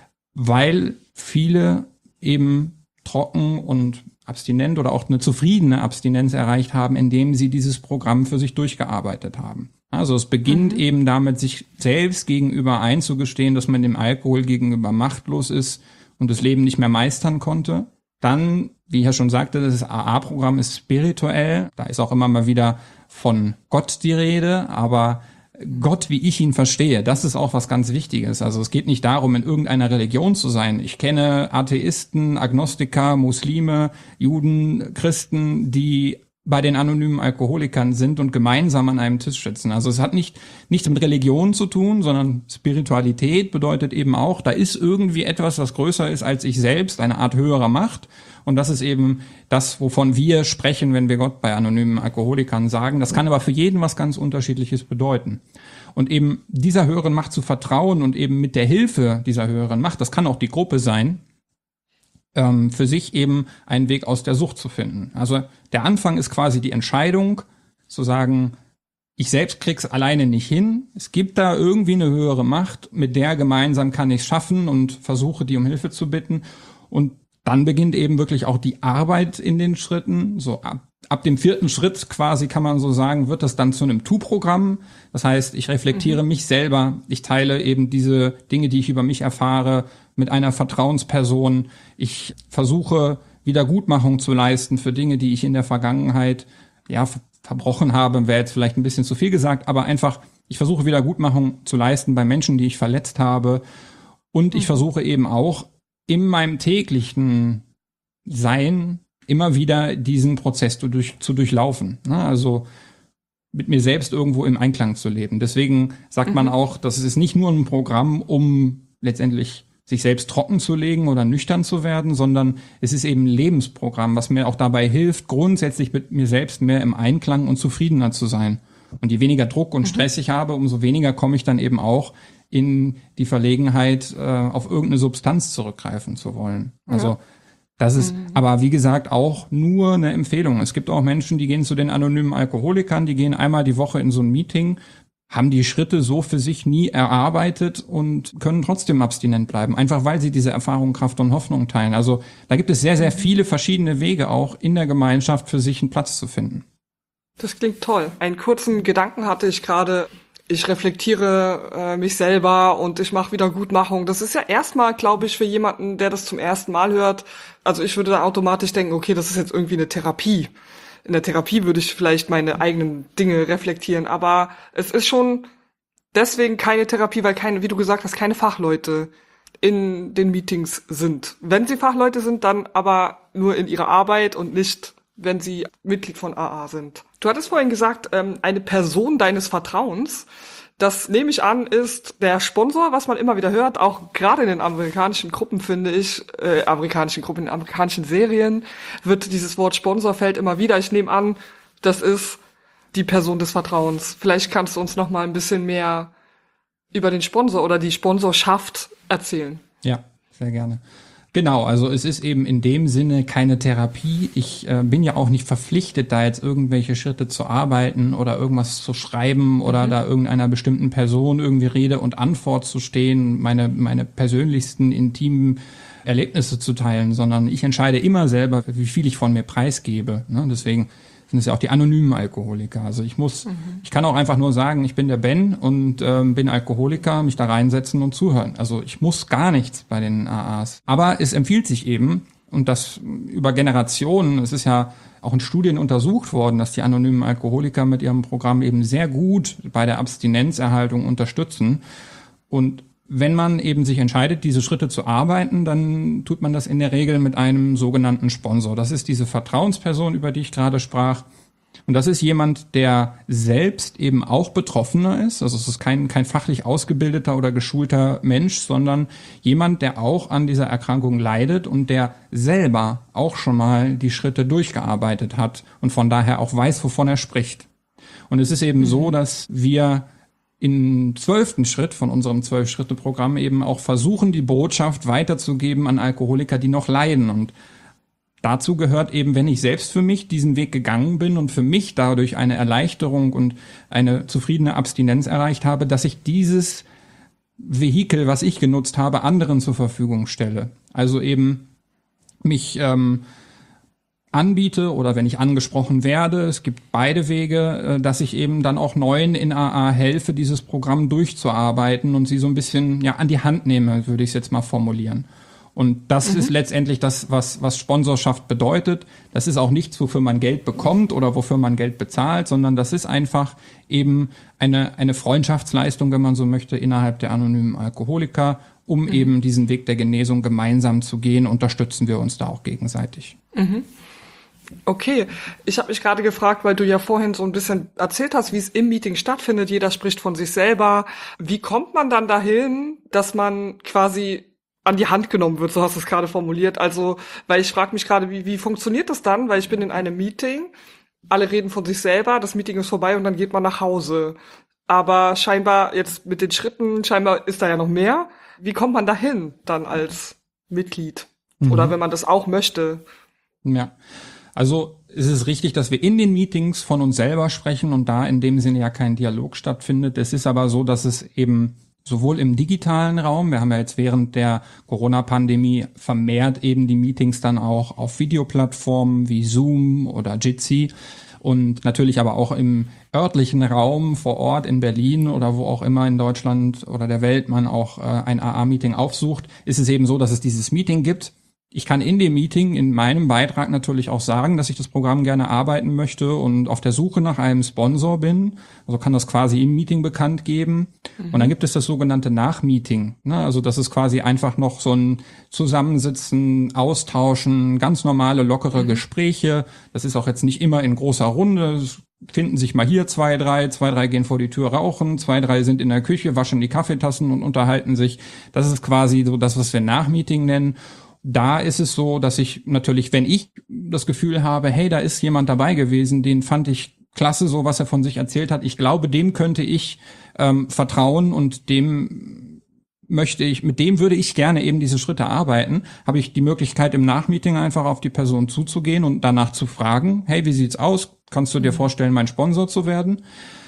weil viele eben trocken und abstinent oder auch eine zufriedene Abstinenz erreicht haben, indem sie dieses Programm für sich durchgearbeitet haben. Also es beginnt mhm. eben damit, sich selbst gegenüber einzugestehen, dass man dem Alkohol gegenüber machtlos ist und das Leben nicht mehr meistern konnte. Dann, wie ich ja schon sagte, das A A-Programm ist spirituell. Da ist auch immer mal wieder von Gott die Rede, aber Gott, wie ich ihn verstehe, das ist auch was ganz Wichtiges. Also es geht nicht darum, in irgendeiner Religion zu sein. Ich kenne Atheisten, Agnostiker, Muslime, Juden, Christen, die bei den anonymen Alkoholikern sind und gemeinsam an einem Tisch sitzen. Also es hat nicht nichts mit Religion zu tun, sondern Spiritualität bedeutet eben auch, da ist irgendwie etwas, was größer ist als ich selbst, eine Art höherer Macht. Und das ist eben das, wovon wir sprechen, wenn wir Gott bei anonymen Alkoholikern sagen. Das kann aber für jeden was ganz Unterschiedliches bedeuten. Und eben dieser höheren Macht zu vertrauen und eben mit der Hilfe dieser höheren Macht, das kann auch die Gruppe sein, ähm, für sich eben einen Weg aus der Sucht zu finden. Also der Anfang ist quasi die Entscheidung, zu sagen, ich selbst krieg's alleine nicht hin. Es gibt da irgendwie eine höhere Macht, mit der gemeinsam kann ich es schaffen und versuche, die um Hilfe zu bitten. Und dann beginnt eben wirklich auch die Arbeit in den Schritten. So ab, ab dem vierten Schritt quasi kann man so sagen, wird das dann zu einem Tu-Programm. Das heißt, ich reflektiere mhm. mich selber. Ich teile eben diese Dinge, die ich über mich erfahre, mit einer Vertrauensperson. Ich versuche, Wiedergutmachung zu leisten für Dinge, die ich in der Vergangenheit, ja, verbrochen habe, wäre jetzt vielleicht ein bisschen zu viel gesagt, aber einfach, ich versuche Wiedergutmachung zu leisten bei Menschen, die ich verletzt habe. Und ich versuche eben auch, in meinem täglichen Sein immer wieder diesen Prozess durch, zu durchlaufen. Also mit mir selbst irgendwo im Einklang zu leben. Deswegen sagt mhm. man auch, das ist nicht nur ein Programm, um letztendlich sich selbst trocken zu legen oder nüchtern zu werden, sondern es ist eben ein Lebensprogramm, was mir auch dabei hilft, grundsätzlich mit mir selbst mehr im Einklang und zufriedener zu sein. Und je weniger Druck und Stress ich habe, umso weniger komme ich dann eben auch in die Verlegenheit, äh, auf irgendeine Substanz zurückgreifen zu wollen. Also ja. das ist mhm. aber, wie gesagt, auch nur eine Empfehlung. Es gibt auch Menschen, die gehen zu den anonymen Alkoholikern, die gehen einmal die Woche in so ein Meeting, haben die Schritte so für sich nie erarbeitet und können trotzdem abstinent bleiben, einfach weil sie diese Erfahrung, Kraft und Hoffnung teilen. Also da gibt es sehr, sehr viele verschiedene Wege auch in der Gemeinschaft für sich einen Platz zu finden. Das klingt toll. Einen kurzen Gedanken hatte ich gerade. Ich reflektiere äh, mich selber und ich mache Wiedergutmachung. Das ist ja erstmal, glaube ich, für jemanden, der das zum ersten Mal hört. Also ich würde da automatisch denken, okay, das ist jetzt irgendwie eine Therapie. In der Therapie würde ich vielleicht meine eigenen Dinge reflektieren, aber es ist schon deswegen keine Therapie, weil keine, wie du gesagt hast, keine Fachleute in den Meetings sind. Wenn sie Fachleute sind, dann aber nur in ihrer Arbeit und nicht, wenn sie Mitglied von A A sind. Du hattest vorhin gesagt, ähm, eine Person deines Vertrauens. Das, nehme ich an, ist der Sponsor, was man immer wieder hört, auch gerade in den amerikanischen Gruppen, finde ich, äh, amerikanischen Gruppen, in amerikanischen Serien wird dieses Wort Sponsor fällt immer wieder. Ich nehme an, das ist die Person des Vertrauens. Vielleicht kannst du uns noch mal ein bisschen mehr über den Sponsor oder die Sponsorschaft erzählen. Ja, sehr gerne. Genau, also es ist eben in dem Sinne keine Therapie. Ich äh, bin ja auch nicht verpflichtet, da jetzt irgendwelche Schritte zu arbeiten oder irgendwas zu schreiben oder mhm. da irgendeiner bestimmten Person irgendwie Rede und Antwort zu stehen, meine meine persönlichsten, intimen Erlebnisse zu teilen, sondern ich entscheide immer selber, wie viel ich von mir preisgebe. Ne? Deswegen sind es ja auch die anonymen Alkoholiker. Also ich muss, mhm. ich kann auch einfach nur sagen, ich bin der Ben und ähm, bin Alkoholiker, mich da reinsetzen und zuhören. Also ich muss gar nichts bei den A As. Aber es empfiehlt sich eben, und das über Generationen, es ist ja auch in Studien untersucht worden, dass die anonymen Alkoholiker mit ihrem Programm eben sehr gut bei der Abstinenzerhaltung unterstützen. Und wenn man eben sich entscheidet, diese Schritte zu arbeiten, dann tut man das in der Regel mit einem sogenannten Sponsor. Das ist diese Vertrauensperson, über die ich gerade sprach. Und das ist jemand, der selbst eben auch Betroffener ist. Also es ist kein, kein fachlich ausgebildeter oder geschulter Mensch, sondern jemand, der auch an dieser Erkrankung leidet und der selber auch schon mal die Schritte durchgearbeitet hat und von daher auch weiß, wovon er spricht. Und es ist eben mhm. so, dass wir im zwölften Schritt von unserem Zwölf-Schritte-Programm eben auch versuchen, die Botschaft weiterzugeben an Alkoholiker, die noch leiden. Und dazu gehört eben, wenn ich selbst für mich diesen Weg gegangen bin und für mich dadurch eine Erleichterung und eine zufriedene Abstinenz erreicht habe, dass ich dieses Vehikel, was ich genutzt habe, anderen zur Verfügung stelle. Also eben mich ähm, anbiete oder wenn ich angesprochen werde, es gibt beide Wege, dass ich eben dann auch Neuen in A A helfe, dieses Programm durchzuarbeiten und sie so ein bisschen ja an die Hand nehme, würde ich es jetzt mal formulieren. Und das mhm. ist letztendlich das, was was Sponsorschaft bedeutet. Das ist auch nichts, wofür man Geld bekommt oder wofür man Geld bezahlt, sondern das ist einfach eben eine eine Freundschaftsleistung, wenn man so möchte, innerhalb der anonymen Alkoholiker, um mhm. eben diesen Weg der Genesung gemeinsam zu gehen. Unterstützen wir uns da auch gegenseitig. Mhm. Okay, ich habe mich gerade gefragt, weil du ja vorhin so ein bisschen erzählt hast, wie es im Meeting stattfindet. Jeder spricht von sich selber. Wie kommt man dann dahin, dass man quasi an die Hand genommen wird, so hast du es gerade formuliert. Also, weil ich frage mich gerade, wie, wie funktioniert das dann? Weil ich bin in einem Meeting, alle reden von sich selber, das Meeting ist vorbei und dann geht man nach Hause. Aber scheinbar jetzt mit den Schritten, scheinbar ist da ja noch mehr. Wie kommt man dahin dann als Mitglied? Mhm. Oder wenn man das auch möchte? Ja, also es ist richtig, dass wir in den Meetings von uns selber sprechen und da in dem Sinne ja kein Dialog stattfindet. Es ist aber so, dass es eben sowohl im digitalen Raum, wir haben ja jetzt während der Corona-Pandemie vermehrt eben die Meetings dann auch auf Videoplattformen wie Zoom oder Jitsi und natürlich aber auch im örtlichen Raum vor Ort in Berlin oder wo auch immer in Deutschland oder der Welt man auch äh, ein A A-Meeting aufsucht, ist es eben so, dass es dieses Meeting gibt. Ich kann in dem Meeting, in meinem Beitrag natürlich auch sagen, dass ich das Programm gerne arbeiten möchte und auf der Suche nach einem Sponsor bin. Also kann das quasi im Meeting bekannt geben. Mhm. Und dann gibt es das sogenannte Nachmeeting. Also das ist quasi einfach noch so ein Zusammensitzen, Austauschen, ganz normale, lockere mhm. Gespräche. Das ist auch jetzt nicht immer in großer Runde. Es finden sich mal hier zwei, drei, zwei, drei gehen vor die Tür rauchen, zwei, drei sind in der Küche, waschen die Kaffeetassen und unterhalten sich. Das ist quasi so das, was wir Nachmeeting nennen. Da ist es so, dass ich natürlich, wenn ich das Gefühl habe, hey, da ist jemand dabei gewesen, den fand ich klasse, so was er von sich erzählt hat. Ich glaube, dem könnte ich ähm, vertrauen und dem möchte ich, mit dem würde ich gerne eben diese Schritte arbeiten. Habe ich die Möglichkeit, im Nachmeeting einfach auf die Person zuzugehen und danach zu fragen, hey, wie sieht's aus? Kannst du dir vorstellen, mein Sponsor zu werden?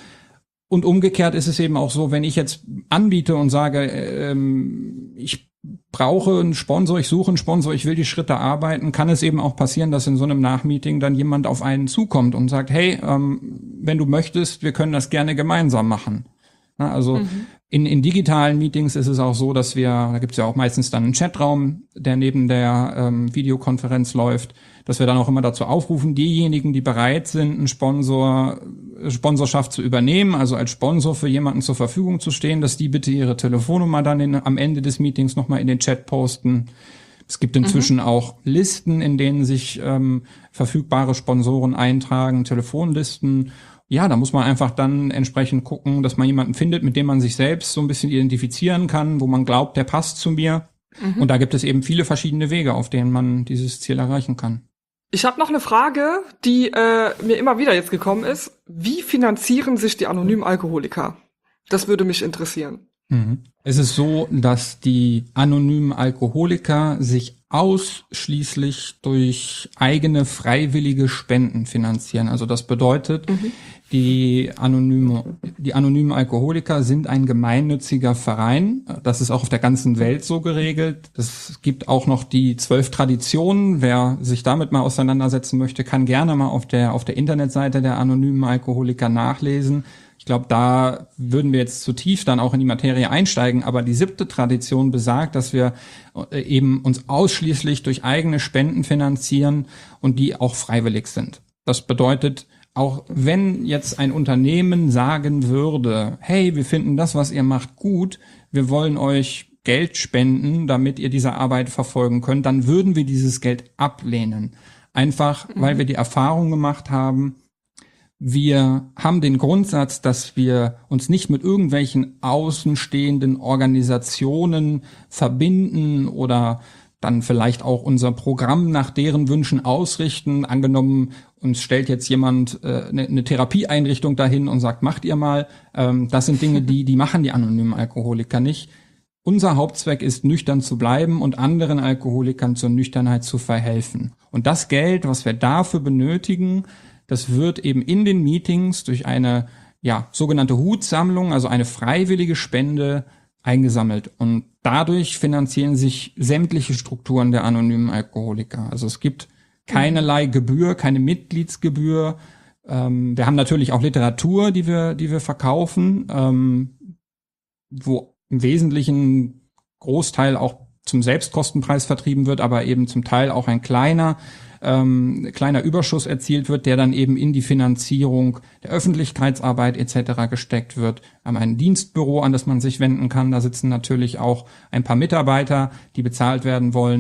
Und umgekehrt ist es eben auch so, wenn ich jetzt anbiete und sage, ähm, ich brauche einen Sponsor, ich suche einen Sponsor, ich will die Schritte arbeiten, kann es eben auch passieren, dass in so einem Nachmeeting dann jemand auf einen zukommt und sagt, hey, ähm, wenn du möchtest, wir können das gerne gemeinsam machen. Na, also mhm. in, in digitalen Meetings ist es auch so, dass wir, da gibt es ja auch meistens dann einen Chatraum, der neben der ähm, Videokonferenz läuft, dass wir dann auch immer dazu aufrufen, diejenigen, die bereit sind, einen Sponsor, Sponsorschaft zu übernehmen, also als Sponsor für jemanden zur Verfügung zu stehen, dass die bitte ihre Telefonnummer dann in, am Ende des Meetings nochmal in den Chat posten. Es gibt inzwischen mhm. auch Listen, in denen sich ähm, verfügbare Sponsoren eintragen, Telefonlisten. Ja, da muss man einfach dann entsprechend gucken, dass man jemanden findet, mit dem man sich selbst so ein bisschen identifizieren kann, wo man glaubt, der passt zu mir. Mhm. Und da gibt es eben viele verschiedene Wege, auf denen man dieses Ziel erreichen kann. Ich habe noch eine Frage, die äh, mir immer wieder jetzt gekommen ist. Wie finanzieren sich die anonymen Alkoholiker? Das würde mich interessieren. Mhm. Es ist so, dass die anonymen Alkoholiker sich ausschließlich durch eigene freiwillige Spenden finanzieren. Also das bedeutet, mhm. die anonyme, die anonymen Alkoholiker sind ein gemeinnütziger Verein. Das ist auch auf der ganzen Welt so geregelt. Es gibt auch noch die zwölf Traditionen. Wer sich damit mal auseinandersetzen möchte, kann gerne mal auf der, auf der Internetseite der anonymen Alkoholiker nachlesen. Ich glaube, da würden wir jetzt zu tief dann auch in die Materie einsteigen, aber die siebte Tradition besagt, dass wir eben uns ausschließlich durch eigene Spenden finanzieren und die auch freiwillig sind. Das bedeutet, auch wenn jetzt ein Unternehmen sagen würde, hey, wir finden das, was ihr macht, gut, wir wollen euch Geld spenden, damit ihr diese Arbeit verfolgen könnt, dann würden wir dieses Geld ablehnen. Einfach, mhm. weil wir die Erfahrung gemacht haben, wir haben den Grundsatz, dass wir uns nicht mit irgendwelchen außenstehenden Organisationen verbinden oder dann vielleicht auch unser Programm nach deren Wünschen ausrichten. Angenommen, uns stellt jetzt jemand äh, eine, eine Therapieeinrichtung dahin und sagt, macht ihr mal. Ähm, das sind Dinge, die die machen die anonymen Alkoholiker nicht. Unser Hauptzweck ist, nüchtern zu bleiben und anderen Alkoholikern zur Nüchternheit zu verhelfen. Und das Geld, was wir dafür benötigen, das wird eben in den Meetings durch eine ja sogenannte Hutsammlung, also eine freiwillige Spende, eingesammelt. Und dadurch finanzieren sich sämtliche Strukturen der anonymen Alkoholiker. Also es gibt keinerlei Gebühr, keine Mitgliedsgebühr. Ähm, wir haben natürlich auch Literatur, die wir, die wir verkaufen, ähm, wo im Wesentlichen Großteil auch zum Selbstkostenpreis vertrieben wird, aber eben zum Teil auch ein kleiner Ähm, kleiner Überschuss erzielt wird, der dann eben in die Finanzierung der Öffentlichkeitsarbeit et cetera gesteckt wird. Wir haben ein Dienstbüro, an das man sich wenden kann. Da sitzen natürlich auch ein paar Mitarbeiter, die bezahlt werden wollen.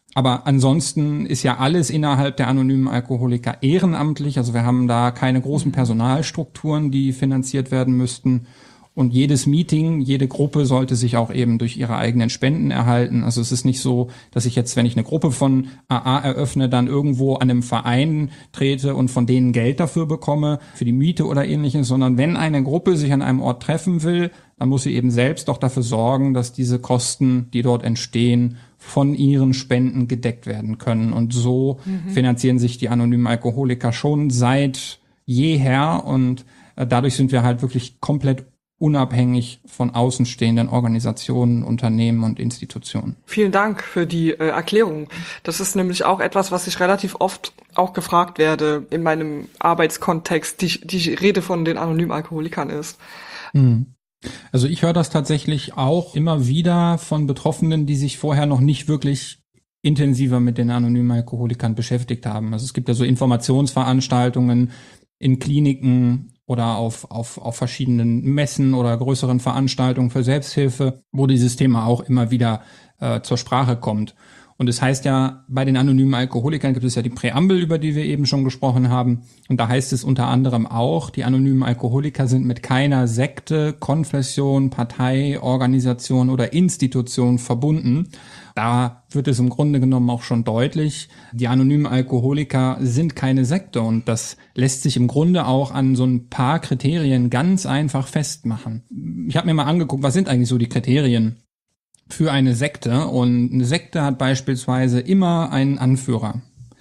Aber ansonsten ist ja alles innerhalb der anonymen Alkoholiker ehrenamtlich. Also wir haben da keine großen Personalstrukturen, die finanziert werden müssten. Und jedes Meeting, jede Gruppe sollte sich auch eben durch ihre eigenen Spenden erhalten. Also es ist nicht so, dass ich jetzt, wenn ich eine Gruppe von A A eröffne, dann irgendwo an einem Verein trete und von denen Geld dafür bekomme, für die Miete oder ähnliches, sondern wenn eine Gruppe sich an einem Ort treffen will, dann muss sie eben selbst auch dafür sorgen, dass diese Kosten, die dort entstehen, von ihren Spenden gedeckt werden können. Und so mhm. finanzieren sich die anonymen Alkoholiker schon seit jeher. Und dadurch sind wir halt wirklich komplett unabhängig von außenstehenden Organisationen, Unternehmen und Institutionen. Vielen Dank für die äh, Erklärung. Das ist nämlich auch etwas, was ich relativ oft auch gefragt werde in meinem Arbeitskontext. Die, die Rede von den anonymen Alkoholikern ist. Mhm. Also ich höre das tatsächlich auch immer wieder von Betroffenen, die sich vorher noch nicht wirklich intensiver mit den anonymen Alkoholikern beschäftigt haben. Also es gibt ja so Informationsveranstaltungen in Kliniken oder auf, auf, auf verschiedenen Messen oder größeren Veranstaltungen für Selbsthilfe, wo dieses Thema auch immer wieder äh, zur Sprache kommt. Und es heißt ja, bei den anonymen Alkoholikern gibt es ja die Präambel, über die wir eben schon gesprochen haben. Und da heißt es unter anderem auch, die anonymen Alkoholiker sind mit keiner Sekte, Konfession, Partei, Organisation oder Institution verbunden. Da wird es im Grunde genommen auch schon deutlich, die anonymen Alkoholiker sind keine Sekte. Und das lässt sich im Grunde auch an so ein paar Kriterien ganz einfach festmachen. Ich habe mir mal angeguckt, was sind eigentlich so die Kriterien für eine Sekte, und eine Sekte hat beispielsweise immer einen Anführer.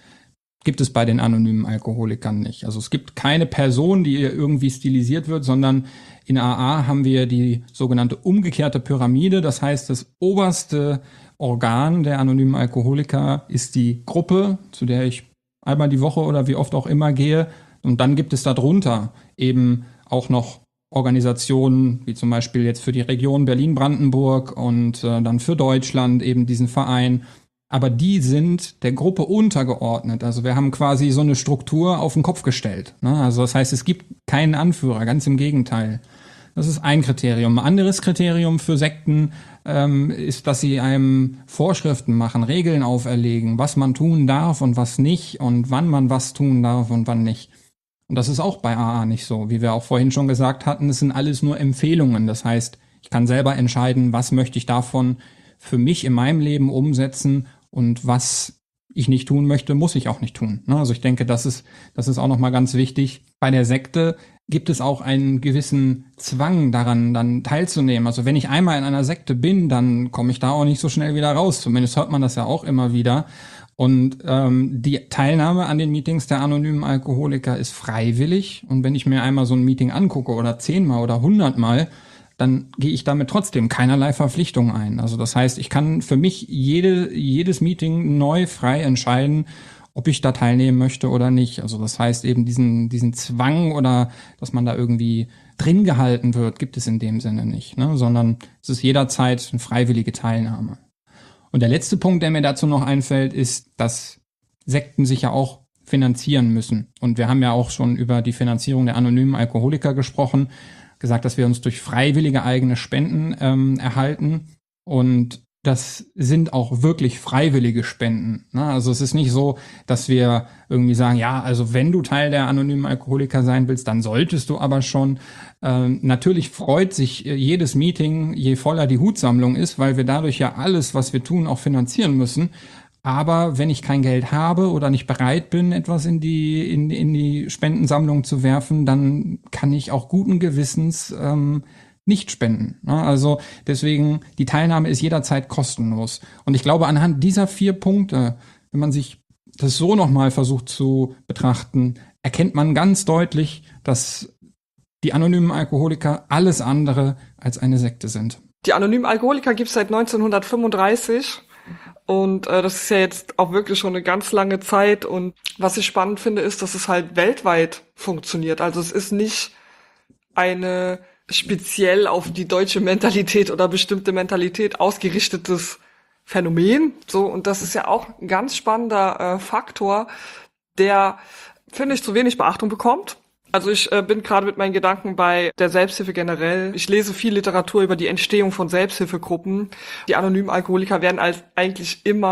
Gibt es bei den anonymen Alkoholikern nicht. Also es gibt keine Person, die irgendwie stilisiert wird, sondern in A A haben wir die sogenannte umgekehrte Pyramide. Das heißt, das oberste Organ der anonymen Alkoholiker ist die Gruppe, zu der ich einmal die Woche oder wie oft auch immer gehe. Und dann gibt es darunter eben auch noch Organisationen, wie zum Beispiel jetzt für die Region Berlin-Brandenburg und äh, dann für Deutschland eben diesen Verein. Aber die sind der Gruppe untergeordnet. Also wir haben quasi so eine Struktur auf den Kopf gestellt, ne? Also das heißt, es gibt keinen Anführer, ganz im Gegenteil. Das ist ein Kriterium. Ein anderes Kriterium für Sekten ähm, ist, dass sie einem Vorschriften machen, Regeln auferlegen, was man tun darf und was nicht und wann man was tun darf und wann nicht. Und das ist auch bei A A nicht so. Wie wir auch vorhin schon gesagt hatten, es sind alles nur Empfehlungen. Das heißt, ich kann selber entscheiden, was möchte ich davon für mich in meinem Leben umsetzen und was ich nicht tun möchte, muss ich auch nicht tun. Also ich denke, das ist, das ist auch nochmal ganz wichtig. Bei der Sekte gibt es auch einen gewissen Zwang daran, dann teilzunehmen. Also wenn ich einmal in einer Sekte bin, dann komme ich da auch nicht so schnell wieder raus. Zumindest hört man das ja auch immer wieder. Und ähm, die Teilnahme an den Meetings der anonymen Alkoholiker ist freiwillig. Und wenn ich mir einmal so ein Meeting angucke oder zehnmal oder hundertmal, dann gehe ich damit trotzdem keinerlei Verpflichtung ein. Also das heißt, ich kann für mich jede, jedes Meeting neu frei entscheiden, ob ich da teilnehmen möchte oder nicht. Also das heißt eben diesen, diesen Zwang oder dass man da irgendwie drin gehalten wird, gibt es in dem Sinne nicht, ne? Sondern es ist jederzeit eine freiwillige Teilnahme. Und der letzte Punkt, der mir dazu noch einfällt, ist, dass Sekten sich ja auch finanzieren müssen. Und wir haben ja auch schon über die Finanzierung der anonymen Alkoholiker gesprochen, gesagt, dass wir uns durch freiwillige eigene Spenden ähm, erhalten. Und das sind auch wirklich freiwillige Spenden, ne? Also es ist nicht so, dass wir irgendwie sagen, ja, also wenn du Teil der anonymen Alkoholiker sein willst, dann solltest du aber schon. Ähm, natürlich freut sich jedes Meeting, je voller die Hutsammlung ist, weil wir dadurch ja alles, was wir tun, auch finanzieren müssen. Aber wenn ich kein Geld habe oder nicht bereit bin, etwas in die in, in die Spendensammlung zu werfen, dann kann ich auch guten Gewissens ähm, nicht spenden. Also deswegen, die Teilnahme ist jederzeit kostenlos. Und ich glaube, anhand dieser vier Punkte, wenn man sich das so nochmal versucht zu betrachten, erkennt man ganz deutlich, dass die anonymen Alkoholiker alles andere als eine Sekte sind. Die anonymen Alkoholiker gibt es seit neunzehnhundertfünfunddreißig. Und äh, das ist ja jetzt auch wirklich schon eine ganz lange Zeit. Und was ich spannend finde, ist, dass es halt weltweit funktioniert. Also es ist nicht eine speziell auf die deutsche Mentalität oder bestimmte Mentalität ausgerichtetes Phänomen. So, und das ist ja auch ein ganz spannender äh, Faktor, der, finde ich, zu wenig Beachtung bekommt. Also ich äh, bin gerade mit meinen Gedanken bei der Selbsthilfe generell. Ich lese viel Literatur über die Entstehung von Selbsthilfegruppen. Die anonymen Alkoholiker werden als eigentlich immer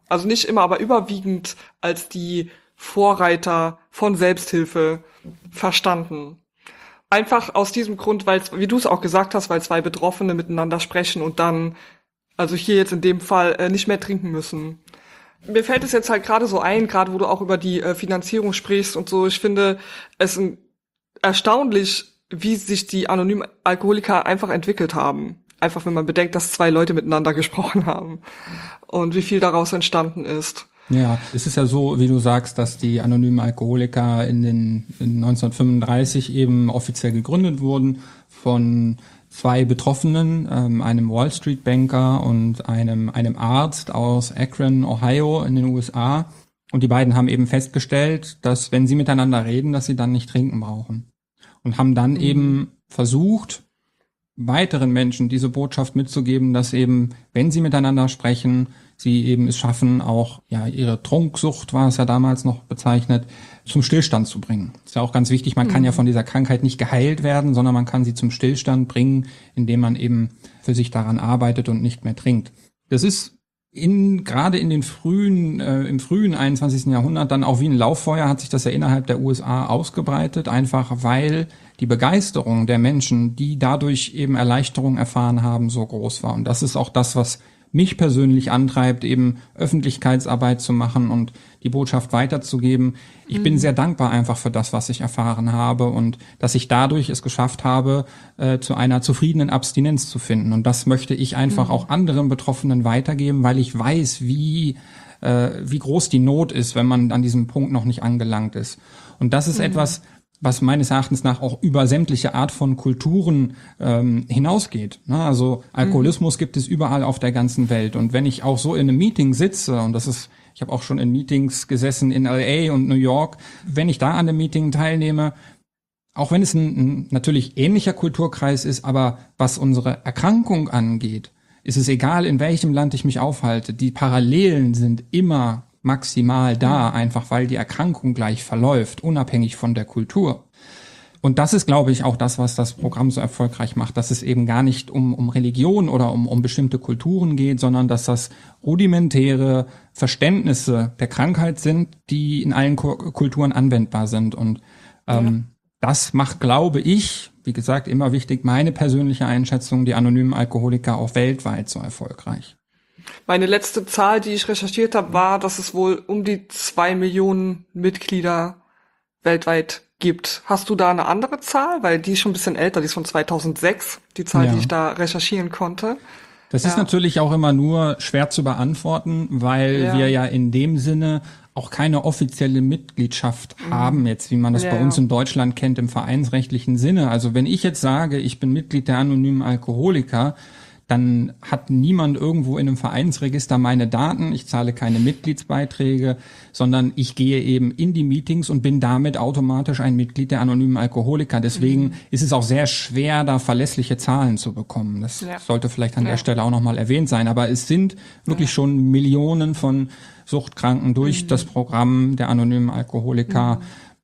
also nicht immer, aber überwiegend als die Vorreiter von Selbsthilfe verstanden. Einfach aus diesem Grund, weil, wie du es auch gesagt hast, weil zwei Betroffene miteinander sprechen und dann, also hier jetzt in dem Fall, äh, nicht mehr trinken müssen. Mir fällt es jetzt halt gerade so ein, gerade wo du auch über die äh, Finanzierung sprichst und so, ich finde es ein, erstaunlich, wie sich die anonymen Alkoholiker einfach entwickelt haben. Einfach wenn man bedenkt, dass zwei Leute miteinander gesprochen haben und wie viel daraus entstanden ist. Ja, es ist ja so, wie du sagst, dass die anonymen Alkoholiker in den in neunzehnhundertfünfunddreißig eben offiziell gegründet wurden von zwei Betroffenen, ähm, einem Wall Street Banker und einem einem Arzt aus Akron, Ohio in den U S A. Und die beiden haben eben festgestellt, dass wenn sie miteinander reden, dass sie dann nicht trinken brauchen. Und haben dann mhm. eben versucht, weiteren Menschen diese Botschaft mitzugeben, dass eben, wenn sie miteinander sprechen, sie eben es schaffen, auch ja ihre Trunksucht, war es ja damals noch bezeichnet, zum Stillstand zu bringen. Ist ja auch ganz wichtig, man mhm. kann ja von dieser Krankheit nicht geheilt werden, sondern man kann sie zum Stillstand bringen, indem man eben für sich daran arbeitet und nicht mehr trinkt. Das ist in gerade in den frühen, äh, im frühen einundzwanzigsten Jahrhundert dann auch wie ein Lauffeuer hat sich das ja innerhalb der U S A ausgebreitet, einfach weil die Begeisterung der Menschen, die dadurch eben Erleichterung erfahren haben, so groß war. Und das ist auch das, was mich persönlich antreibt, eben Öffentlichkeitsarbeit zu machen und die Botschaft weiterzugeben. Ich mhm. bin sehr dankbar einfach für das, was ich erfahren habe und dass ich dadurch es geschafft habe, äh, zu einer zufriedenen Abstinenz zu finden. Und das möchte ich einfach mhm. auch anderen Betroffenen weitergeben, weil ich weiß, wie äh, wie groß die Not ist, wenn man an diesem Punkt noch nicht angelangt ist. Und das ist mhm. etwas, was meines Erachtens nach auch über sämtliche Art von Kulturen ähm, hinausgeht. Ne? Also Alkoholismus mhm. gibt es überall auf der ganzen Welt. Und wenn ich auch so in einem Meeting sitze, und das ist, ich habe auch schon in Meetings gesessen in L A und New York, wenn ich da an einem Meeting teilnehme, auch wenn es ein, ein natürlich ähnlicher Kulturkreis ist, aber was unsere Erkrankung angeht, ist es egal, in welchem Land ich mich aufhalte. Die Parallelen sind immer maximal da, einfach weil die Erkrankung gleich verläuft, unabhängig von der Kultur. Und das ist, glaube ich, auch das, was das Programm so erfolgreich macht, dass es eben gar nicht um, um Religion oder um, um bestimmte Kulturen geht, sondern dass das rudimentäre Verständnisse der Krankheit sind, die in allen Kulturen anwendbar sind. Und ähm, ja. das macht, glaube ich, wie gesagt, immer wichtig, meine persönliche Einschätzung, die anonymen Alkoholiker auch weltweit so erfolgreich. Meine letzte Zahl, die ich recherchiert habe, war, dass es wohl um die zwei Millionen Mitglieder weltweit gibt. Hast du da eine andere Zahl? Weil die ist schon ein bisschen älter, die ist von zweitausendsechs, die Zahl, ja. die ich da recherchieren konnte. Das ja. ist natürlich auch immer nur schwer zu beantworten, weil ja. wir ja in dem Sinne auch keine offizielle Mitgliedschaft mhm. haben, jetzt wie man das ja, bei uns in Deutschland kennt, im vereinsrechtlichen Sinne. Also wenn ich jetzt sage, ich bin Mitglied der anonymen Alkoholiker, dann hat niemand irgendwo in einem Vereinsregister meine Daten, ich zahle keine Mitgliedsbeiträge, sondern ich gehe eben in die Meetings und bin damit automatisch ein Mitglied der anonymen Alkoholiker. Deswegen mhm. ist es auch sehr schwer, da verlässliche Zahlen zu bekommen. Das ja. sollte vielleicht an ja. der Stelle auch nochmal erwähnt sein. Aber es sind wirklich ja. schon Millionen von Suchtkranken durch mhm. das Programm der anonymen Alkoholiker mhm.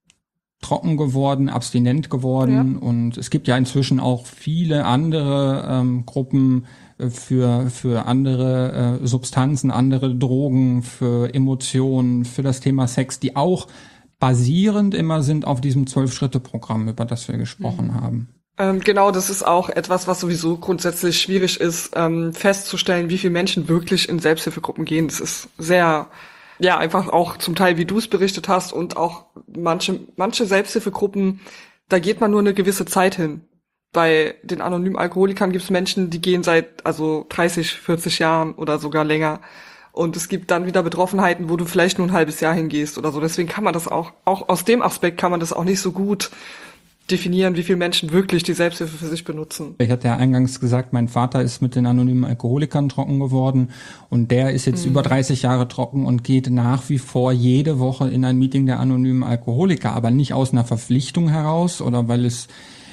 trocken geworden, abstinent geworden. Ja. Und es gibt ja inzwischen auch viele andere ähm, Gruppen äh, für für andere äh, Substanzen, andere Drogen, für Emotionen, für das Thema Sex, die auch basierend immer sind auf diesem Zwölf-Schritte-Programm, über das wir gesprochen mhm. haben. Ähm, genau, das ist auch etwas, was sowieso grundsätzlich schwierig ist, ähm, festzustellen, wie viele Menschen wirklich in Selbsthilfegruppen gehen. Das ist sehr ja, einfach auch zum Teil, wie du es berichtet hast, und auch manche, manche Selbsthilfegruppen, da geht man nur eine gewisse Zeit hin. Bei den anonymen Alkoholikern gibt es Menschen, die gehen seit, also dreißig, vierzig Jahren oder sogar länger. Und es gibt dann wieder Betroffenheiten, wo du vielleicht nur ein halbes Jahr hingehst oder so. Deswegen kann man das auch, auch aus dem Aspekt kann man das auch nicht so gut definieren, wie viele Menschen wirklich die Selbsthilfe für sich benutzen. Ich hatte ja eingangs gesagt, mein Vater ist mit den anonymen Alkoholikern trocken geworden und der ist jetzt mhm. über dreißig Jahre trocken und geht nach wie vor jede Woche in ein Meeting der anonymen Alkoholiker, aber nicht aus einer Verpflichtung heraus oder weil es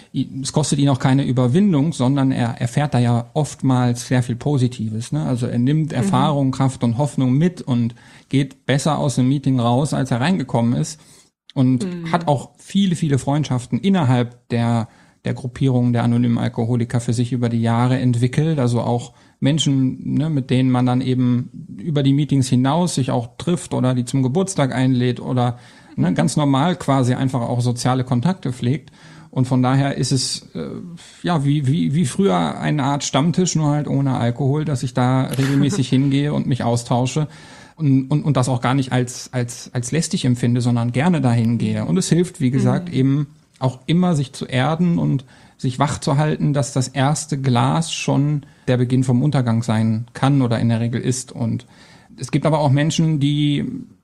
es kostet ihn auch keine Überwindung, sondern er erfährt da ja oftmals sehr viel Positives. Ne? Also er nimmt Erfahrung, mhm. Kraft und Hoffnung mit und geht besser aus dem Meeting raus, als er reingekommen ist. Und mhm. hat auch viele, viele Freundschaften innerhalb der der Gruppierung der anonymen Alkoholiker für sich über die Jahre entwickelt. Also auch Menschen, ne, mit denen man dann eben über die Meetings hinaus sich auch trifft oder die zum Geburtstag einlädt oder ne, ganz normal quasi einfach auch soziale Kontakte pflegt. Und von daher ist es äh, ja wie wie wie früher eine Art Stammtisch, nur halt ohne Alkohol, dass ich da regelmäßig hingehe und mich austausche und, und und das auch gar nicht als als als lästig empfinde, sondern gerne dahin gehe. Und es hilft, wie gesagt, mhm. eben auch immer sich zu erden und sich wach zu halten, dass das erste Glas schon der Beginn vom Untergang sein kann oder in der Regel ist. Und es gibt aber auch Menschen, die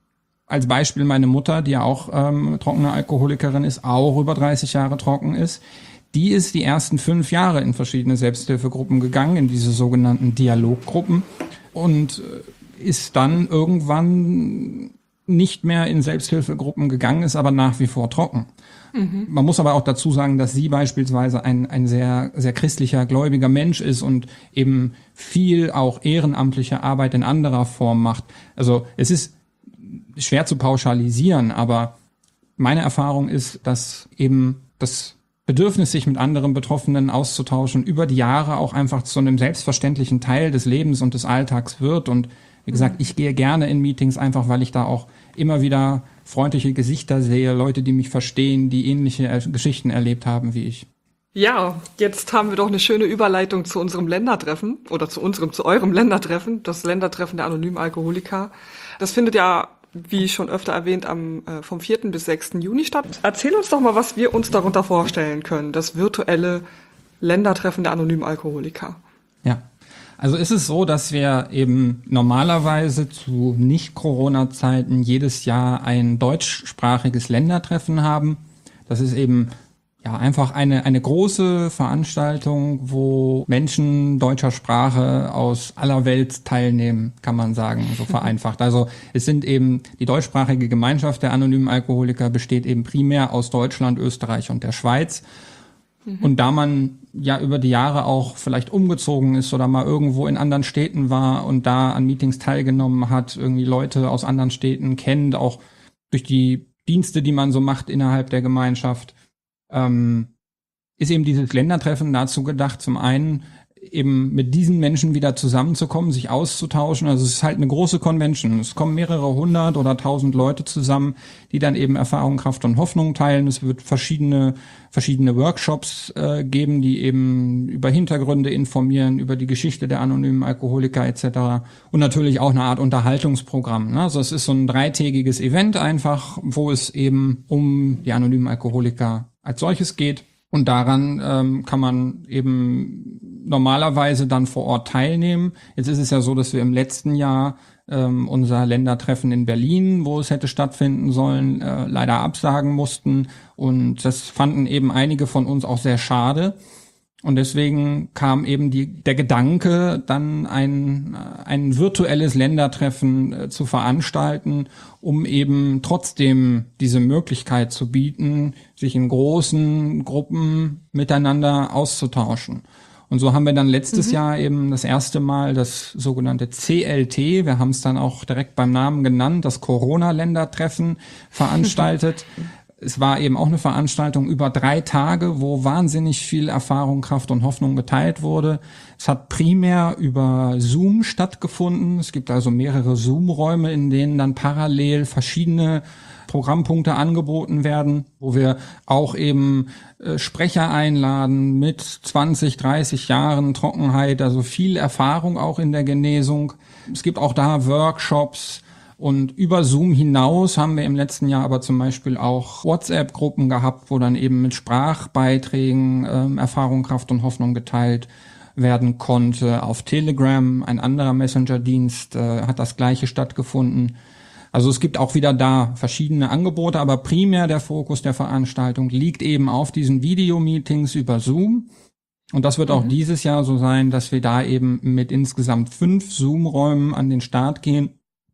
als Beispiel meine Mutter, die ja auch ähm, trockene Alkoholikerin ist, auch über dreißig Jahre trocken ist, die ist die ersten fünf Jahre in verschiedene Selbsthilfegruppen gegangen, in diese sogenannten Dialoggruppen und ist dann irgendwann nicht mehr in Selbsthilfegruppen gegangen, ist aber nach wie vor trocken. Mhm. Man muss aber auch dazu sagen, dass sie beispielsweise ein, ein sehr, sehr christlicher, gläubiger Mensch ist und eben viel auch ehrenamtliche Arbeit in anderer Form macht. Also es ist schwer zu pauschalisieren, aber meine Erfahrung ist, dass eben das Bedürfnis, sich mit anderen Betroffenen auszutauschen, über die Jahre auch einfach zu einem selbstverständlichen Teil des Lebens und des Alltags wird. Und wie gesagt, ich gehe gerne in Meetings, einfach weil ich da auch immer wieder freundliche Gesichter sehe, Leute, die mich verstehen, die ähnliche Geschichten erlebt haben wie ich. Ja, jetzt haben wir doch eine schöne Überleitung zu unserem Ländertreffen oder zu unserem, zu eurem Ländertreffen, das Ländertreffen der anonymen Alkoholiker. Das findet ja, wie schon öfter erwähnt, am äh, vom vierten bis sechsten Juni statt. Erzähl uns doch mal, was wir uns darunter vorstellen können, das virtuelle Ländertreffen der anonymen Alkoholiker. Ja, also ist es so, dass wir eben normalerweise zu Nicht-Corona-Zeiten jedes Jahr ein deutschsprachiges Ländertreffen haben. Das ist eben ja einfach eine eine große Veranstaltung, wo Menschen deutscher Sprache aus aller Welt teilnehmen, kann man sagen, so vereinfacht. Also es sind eben, die deutschsprachige Gemeinschaft der anonymen Alkoholiker besteht eben primär aus Deutschland, Österreich und der Schweiz. Mhm. Und da man ja über die Jahre auch vielleicht umgezogen ist oder mal irgendwo in anderen Städten war und da an Meetings teilgenommen hat, irgendwie Leute aus anderen Städten kennt, auch durch die Dienste, die man so macht innerhalb der Gemeinschaft, ähm, ist eben dieses Ländertreffen dazu gedacht, zum einen eben mit diesen Menschen wieder zusammenzukommen, sich auszutauschen. Also es ist halt eine große Convention. Es kommen mehrere hundert oder tausend Leute zusammen, die dann eben Erfahrung, Kraft und Hoffnung teilen. Es wird verschiedene verschiedene Workshops äh, geben, die eben über Hintergründe informieren, über die Geschichte der anonymen Alkoholiker et cetera. Und natürlich auch eine Art Unterhaltungsprogramm. Ne? Also es ist so ein dreitägiges Event einfach, wo es eben um die anonymen Alkoholiker als solches geht. Und daran ähm, kann man eben normalerweise dann vor Ort teilnehmen. Jetzt ist es ja so, dass wir im letzten Jahr ähm, unser Ländertreffen in Berlin, wo es hätte stattfinden sollen, äh, leider absagen mussten. Und das fanden eben einige von uns auch sehr schade. Und deswegen kam eben die, der Gedanke, dann ein, ein virtuelles Ländertreffen äh, zu veranstalten, um eben trotzdem diese Möglichkeit zu bieten, sich in großen Gruppen miteinander auszutauschen. Und so haben wir dann letztes mhm. Jahr eben das erste Mal das sogenannte C L T, wir haben es dann auch direkt beim Namen genannt, das Corona-Ländertreffen veranstaltet. Es war eben auch eine Veranstaltung über drei Tage, wo wahnsinnig viel Erfahrung, Kraft und Hoffnung geteilt wurde. Es hat primär über Zoom stattgefunden. Es gibt also mehrere Zoom-Räume, in denen dann parallel verschiedene Programmpunkte angeboten werden, wo wir auch eben äh, Sprecher einladen mit zwanzig, dreißig Jahren Trockenheit, also viel Erfahrung auch in der Genesung. Es gibt auch da Workshops. Und über Zoom hinaus haben wir im letzten Jahr aber zum Beispiel auch WhatsApp-Gruppen gehabt, wo dann eben mit Sprachbeiträgen ähm, Erfahrung, Kraft und Hoffnung geteilt werden konnte. Auf Telegram, ein anderer Messenger-Dienst, äh, hat das Gleiche stattgefunden. Also es gibt auch wieder da verschiedene Angebote, aber primär der Fokus der Veranstaltung liegt eben auf diesen Videomeetings über Zoom. Und das wird mhm. auch dieses Jahr so sein, dass wir da eben mit insgesamt fünf Zoom-Räumen an den Start gehen.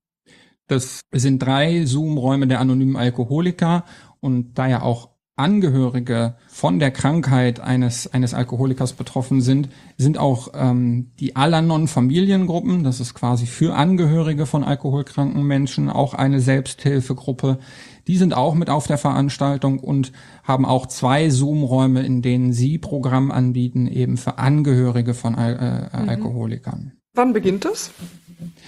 Das sind drei Zoom-Räume der anonymen Alkoholiker und da ja auch Angehörige von der Krankheit eines eines Alkoholikers betroffen sind, sind auch ähm, die Al-Anon-Familiengruppen, das ist quasi für Angehörige von alkoholkranken Menschen, auch eine Selbsthilfegruppe. Die sind auch mit auf der Veranstaltung und haben auch zwei Zoom-Räume, in denen sie Programm anbieten, eben für Angehörige von Al- äh, mhm. Alkoholikern. Wann beginnt das?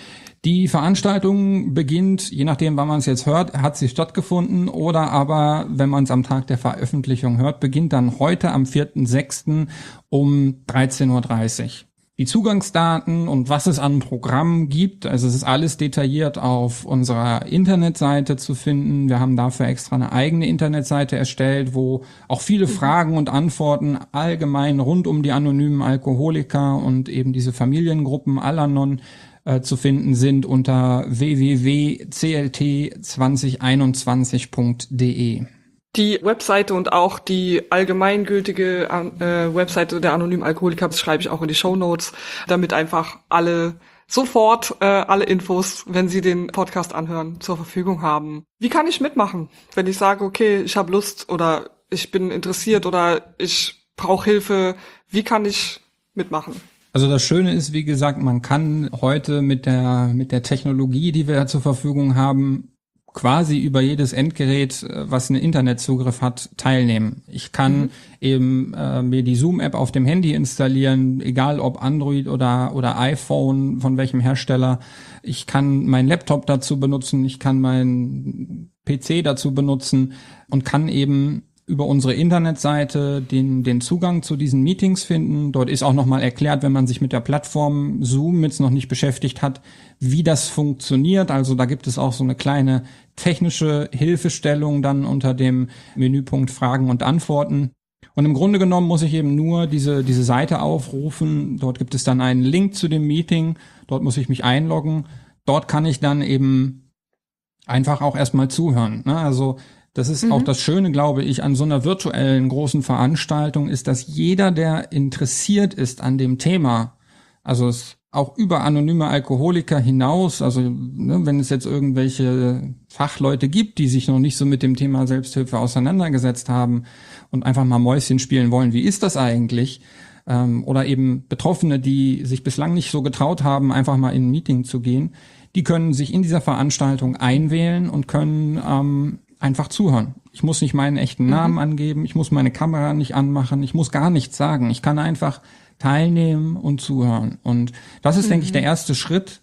Die Veranstaltung beginnt, je nachdem, wann man es jetzt hört, hat sie stattgefunden oder aber, wenn man es am Tag der Veröffentlichung hört, beginnt dann heute am vierten sechsten um dreizehn Uhr dreißig. Die Zugangsdaten und was es an Programmen gibt, also es ist alles detailliert auf unserer Internetseite zu finden. Wir haben dafür extra eine eigene Internetseite erstellt, wo auch viele Fragen und Antworten allgemein rund um die anonymen Alkoholiker und eben diese Familiengruppen Al-Anon äh, zu finden sind unter w w w punkt c l t zwanzig einundzwanzig punkt d e. Die Webseite und auch die allgemeingültige äh, Webseite der anonymen Alkoholiker schreibe ich auch in die Shownotes, damit einfach alle sofort äh, alle Infos, wenn sie den Podcast anhören, zur Verfügung haben. Wie kann ich mitmachen, wenn ich sage, okay, ich habe Lust oder ich bin interessiert oder ich brauche Hilfe? Wie kann ich mitmachen? Also das Schöne ist, wie gesagt, man kann heute mit der mit der Technologie, die wir zur Verfügung haben, quasi über jedes Endgerät, was einen Internetzugriff hat, teilnehmen. Ich kann mhm. eben äh, mir die Zoom-App auf dem Handy installieren, egal ob Android oder oder iPhone, von welchem Hersteller. Ich kann meinen Laptop dazu benutzen, ich kann meinen P C dazu benutzen und kann eben über unsere Internetseite den den Zugang zu diesen Meetings finden. Dort ist auch nochmal erklärt, wenn man sich mit der Plattform Zoom jetzt noch nicht beschäftigt hat, wie das funktioniert. Also da gibt es auch so eine kleine technische Hilfestellung dann unter dem Menüpunkt Fragen und Antworten. Und im Grunde genommen muss ich eben nur diese diese Seite aufrufen. Dort gibt es dann einen Link zu dem Meeting. Dort muss ich mich einloggen. Dort kann ich dann eben einfach auch erstmal zuhören, ne? Also das ist mhm. auch das Schöne, glaube ich, an so einer virtuellen großen Veranstaltung ist, dass jeder, der interessiert ist an dem Thema, also es auch über anonyme Alkoholiker hinaus, also ne, wenn es jetzt irgendwelche Fachleute gibt, die sich noch nicht so mit dem Thema Selbsthilfe auseinandergesetzt haben und einfach mal Mäuschen spielen wollen, wie ist das eigentlich? Ähm, oder eben Betroffene, die sich bislang nicht so getraut haben, einfach mal in ein Meeting zu gehen, die können sich in dieser Veranstaltung einwählen und können ähm, einfach zuhören. Ich muss nicht meinen echten Namen mhm. angeben, ich muss meine Kamera nicht anmachen, ich muss gar nichts sagen. Ich kann einfach teilnehmen und zuhören. Und das ist, mhm. denke ich, der erste Schritt,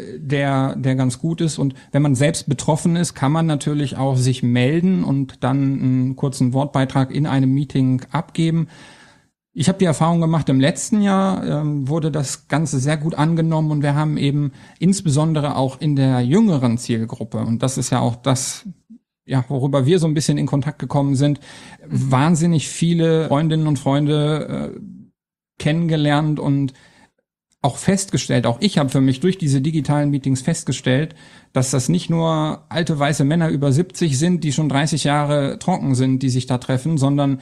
der der ganz gut ist. Und wenn man selbst betroffen ist, kann man natürlich auch sich melden und dann einen kurzen Wortbeitrag in einem Meeting abgeben. Ich habe die Erfahrung gemacht, im letzten Jahr ähm, wurde das Ganze sehr gut angenommen und wir haben eben insbesondere auch in der jüngeren Zielgruppe, und das ist ja auch das, ja, worüber wir so ein bisschen in Kontakt gekommen sind, wahnsinnig viele Freundinnen und Freunde äh, kennengelernt und auch festgestellt, auch ich habe für mich durch diese digitalen Meetings festgestellt, dass das nicht nur alte weiße Männer über siebzig sind, die schon dreißig Jahre trocken sind, die sich da treffen, sondern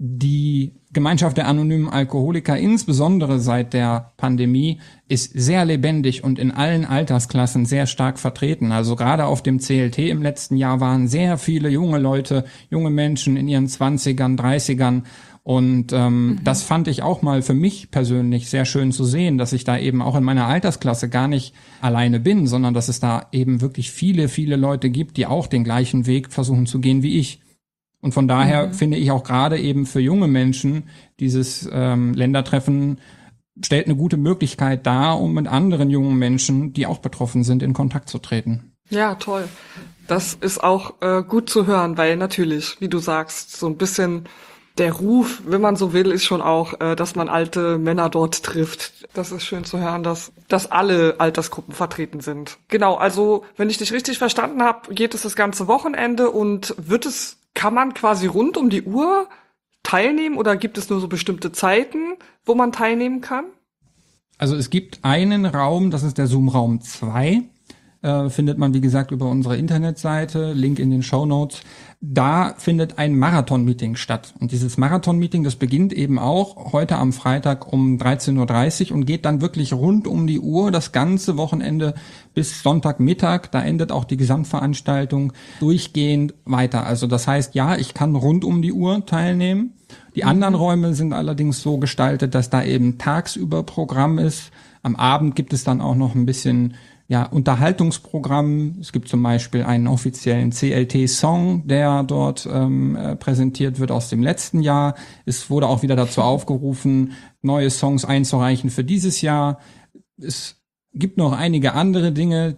die Gemeinschaft der anonymen Alkoholiker, insbesondere seit der Pandemie, ist sehr lebendig und in allen Altersklassen sehr stark vertreten. Also gerade auf dem C L T im letzten Jahr waren sehr viele junge Leute, junge Menschen in ihren zwanzigern, dreißigern. Und ähm, mhm. das fand ich auch mal für mich persönlich sehr schön zu sehen, dass ich da eben auch in meiner Altersklasse gar nicht alleine bin, sondern dass es da eben wirklich viele, viele Leute gibt, die auch den gleichen Weg versuchen zu gehen wie ich. Und von daher mhm. finde ich auch gerade eben für junge Menschen dieses ähm, Ländertreffen stellt eine gute Möglichkeit dar, um mit anderen jungen Menschen, die auch betroffen sind, in Kontakt zu treten. Ja, toll. Das ist auch äh, gut zu hören, weil natürlich, wie du sagst, so ein bisschen der Ruf, wenn man so will, ist schon auch, äh, dass man alte Männer dort trifft. Das ist schön zu hören, dass, dass alle Altersgruppen vertreten sind. Genau, also wenn ich dich richtig verstanden habe, geht es das ganze Wochenende und wird es, kann man quasi rund um die Uhr teilnehmen oder gibt es nur so bestimmte Zeiten, wo man teilnehmen kann? Also es gibt einen Raum, das ist der Zoom-Raum zwei. Äh, findet man, wie gesagt, über unsere Internetseite, Link in den Shownotes. Da findet ein Marathon-Meeting statt. Und dieses Marathon-Meeting, das beginnt eben auch heute am Freitag um dreizehn Uhr dreißig und geht dann wirklich rund um die Uhr, das ganze Wochenende bis Sonntagmittag. Da endet auch die Gesamtveranstaltung durchgehend weiter. Also das heißt, ja, ich kann rund um die Uhr teilnehmen. Die anderen Räume sind allerdings so gestaltet, dass da eben tagsüber Programm ist. Am Abend gibt es dann auch noch ein bisschen ja, Unterhaltungsprogramm. Es gibt zum Beispiel einen offiziellen C L T-Song, der dort ähm, äh, präsentiert wird aus dem letzten Jahr. Es wurde auch wieder dazu aufgerufen, neue Songs einzureichen für dieses Jahr. Es gibt noch einige andere Dinge,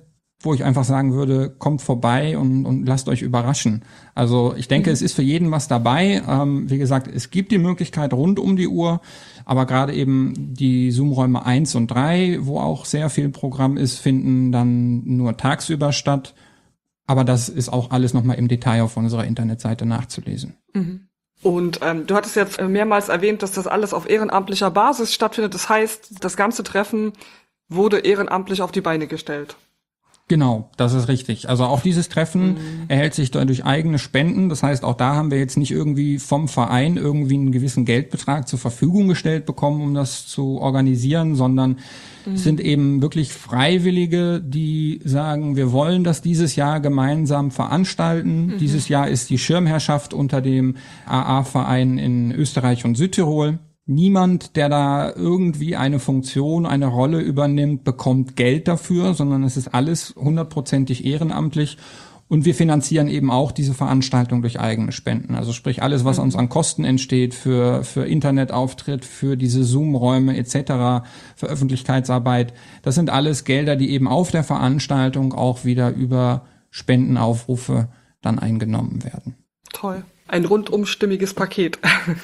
wo ich einfach sagen würde, kommt vorbei und, und lasst euch überraschen. Also ich denke, mhm. es ist für jeden was dabei. Ähm, wie gesagt, es gibt die Möglichkeit rund um die Uhr, aber gerade eben die Zoom-Räume eins und drei, wo auch sehr viel Programm ist, finden dann nur tagsüber statt. Aber das ist auch alles nochmal im Detail auf unserer Internetseite nachzulesen. Mhm. Und ähm, du hattest jetzt mehrmals erwähnt, dass das alles auf ehrenamtlicher Basis stattfindet. Das heißt, das ganze Treffen wurde ehrenamtlich auf die Beine gestellt. Genau, das ist richtig. Also auch dieses Treffen mhm. erhält sich durch eigene Spenden. Das heißt, auch da haben wir jetzt nicht irgendwie vom Verein irgendwie einen gewissen Geldbetrag zur Verfügung gestellt bekommen, um das zu organisieren, sondern mhm. es sind eben wirklich Freiwillige, die sagen, wir wollen das dieses Jahr gemeinsam veranstalten. Mhm. Dieses Jahr ist die Schirmherrschaft unter dem A A-Verein in Österreich und Südtirol. Niemand, der da irgendwie eine Funktion, eine Rolle übernimmt, bekommt Geld dafür, sondern es ist alles hundertprozentig ehrenamtlich. Und wir finanzieren eben auch diese Veranstaltung durch eigene Spenden. Also sprich alles, was uns an Kosten entsteht für für Internetauftritt, für diese Zoom-Räume et cetera, für Öffentlichkeitsarbeit. Das sind alles Gelder, die eben auf der Veranstaltung auch wieder über Spendenaufrufe dann eingenommen werden. Toll. Ein rundum stimmiges Paket.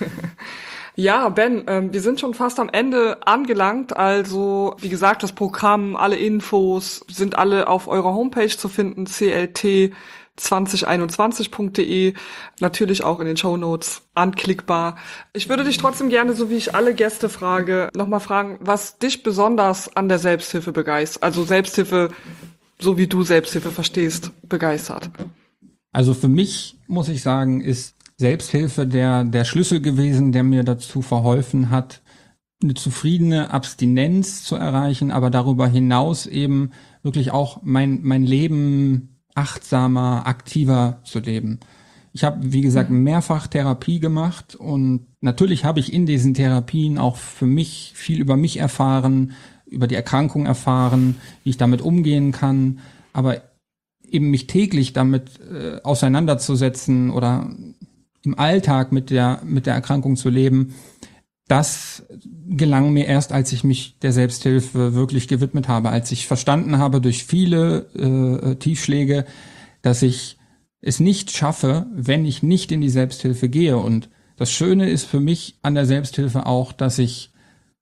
Ja, Ben, ähm, wir sind schon fast am Ende angelangt. Also, wie gesagt, das Programm, alle Infos sind alle auf eurer Homepage zu finden, c l t zwanzig einundzwanzig punkt d e. Natürlich auch in den Shownotes anklickbar. Ich würde dich trotzdem gerne, so wie ich alle Gäste frage, nochmal fragen, was dich besonders an der Selbsthilfe begeistert. Also Selbsthilfe, so wie du Selbsthilfe verstehst, begeistert. Also für mich, muss ich sagen, ist Selbsthilfe der der Schlüssel gewesen, der mir dazu verholfen hat, eine zufriedene Abstinenz zu erreichen, aber darüber hinaus eben wirklich auch mein mein Leben achtsamer, aktiver zu leben. Ich habe, wie gesagt, mehrfach Therapie gemacht und natürlich habe ich in diesen Therapien auch für mich viel über mich erfahren, über die Erkrankung erfahren, wie ich damit umgehen kann, aber eben mich täglich damit äh, auseinanderzusetzen oder im Alltag mit der mit der Erkrankung zu leben, das gelang mir erst, als ich mich der Selbsthilfe wirklich gewidmet habe, als ich verstanden habe durch viele äh, Tiefschläge, dass ich es nicht schaffe, wenn ich nicht in die Selbsthilfe gehe. Und das Schöne ist für mich an der Selbsthilfe auch, dass ich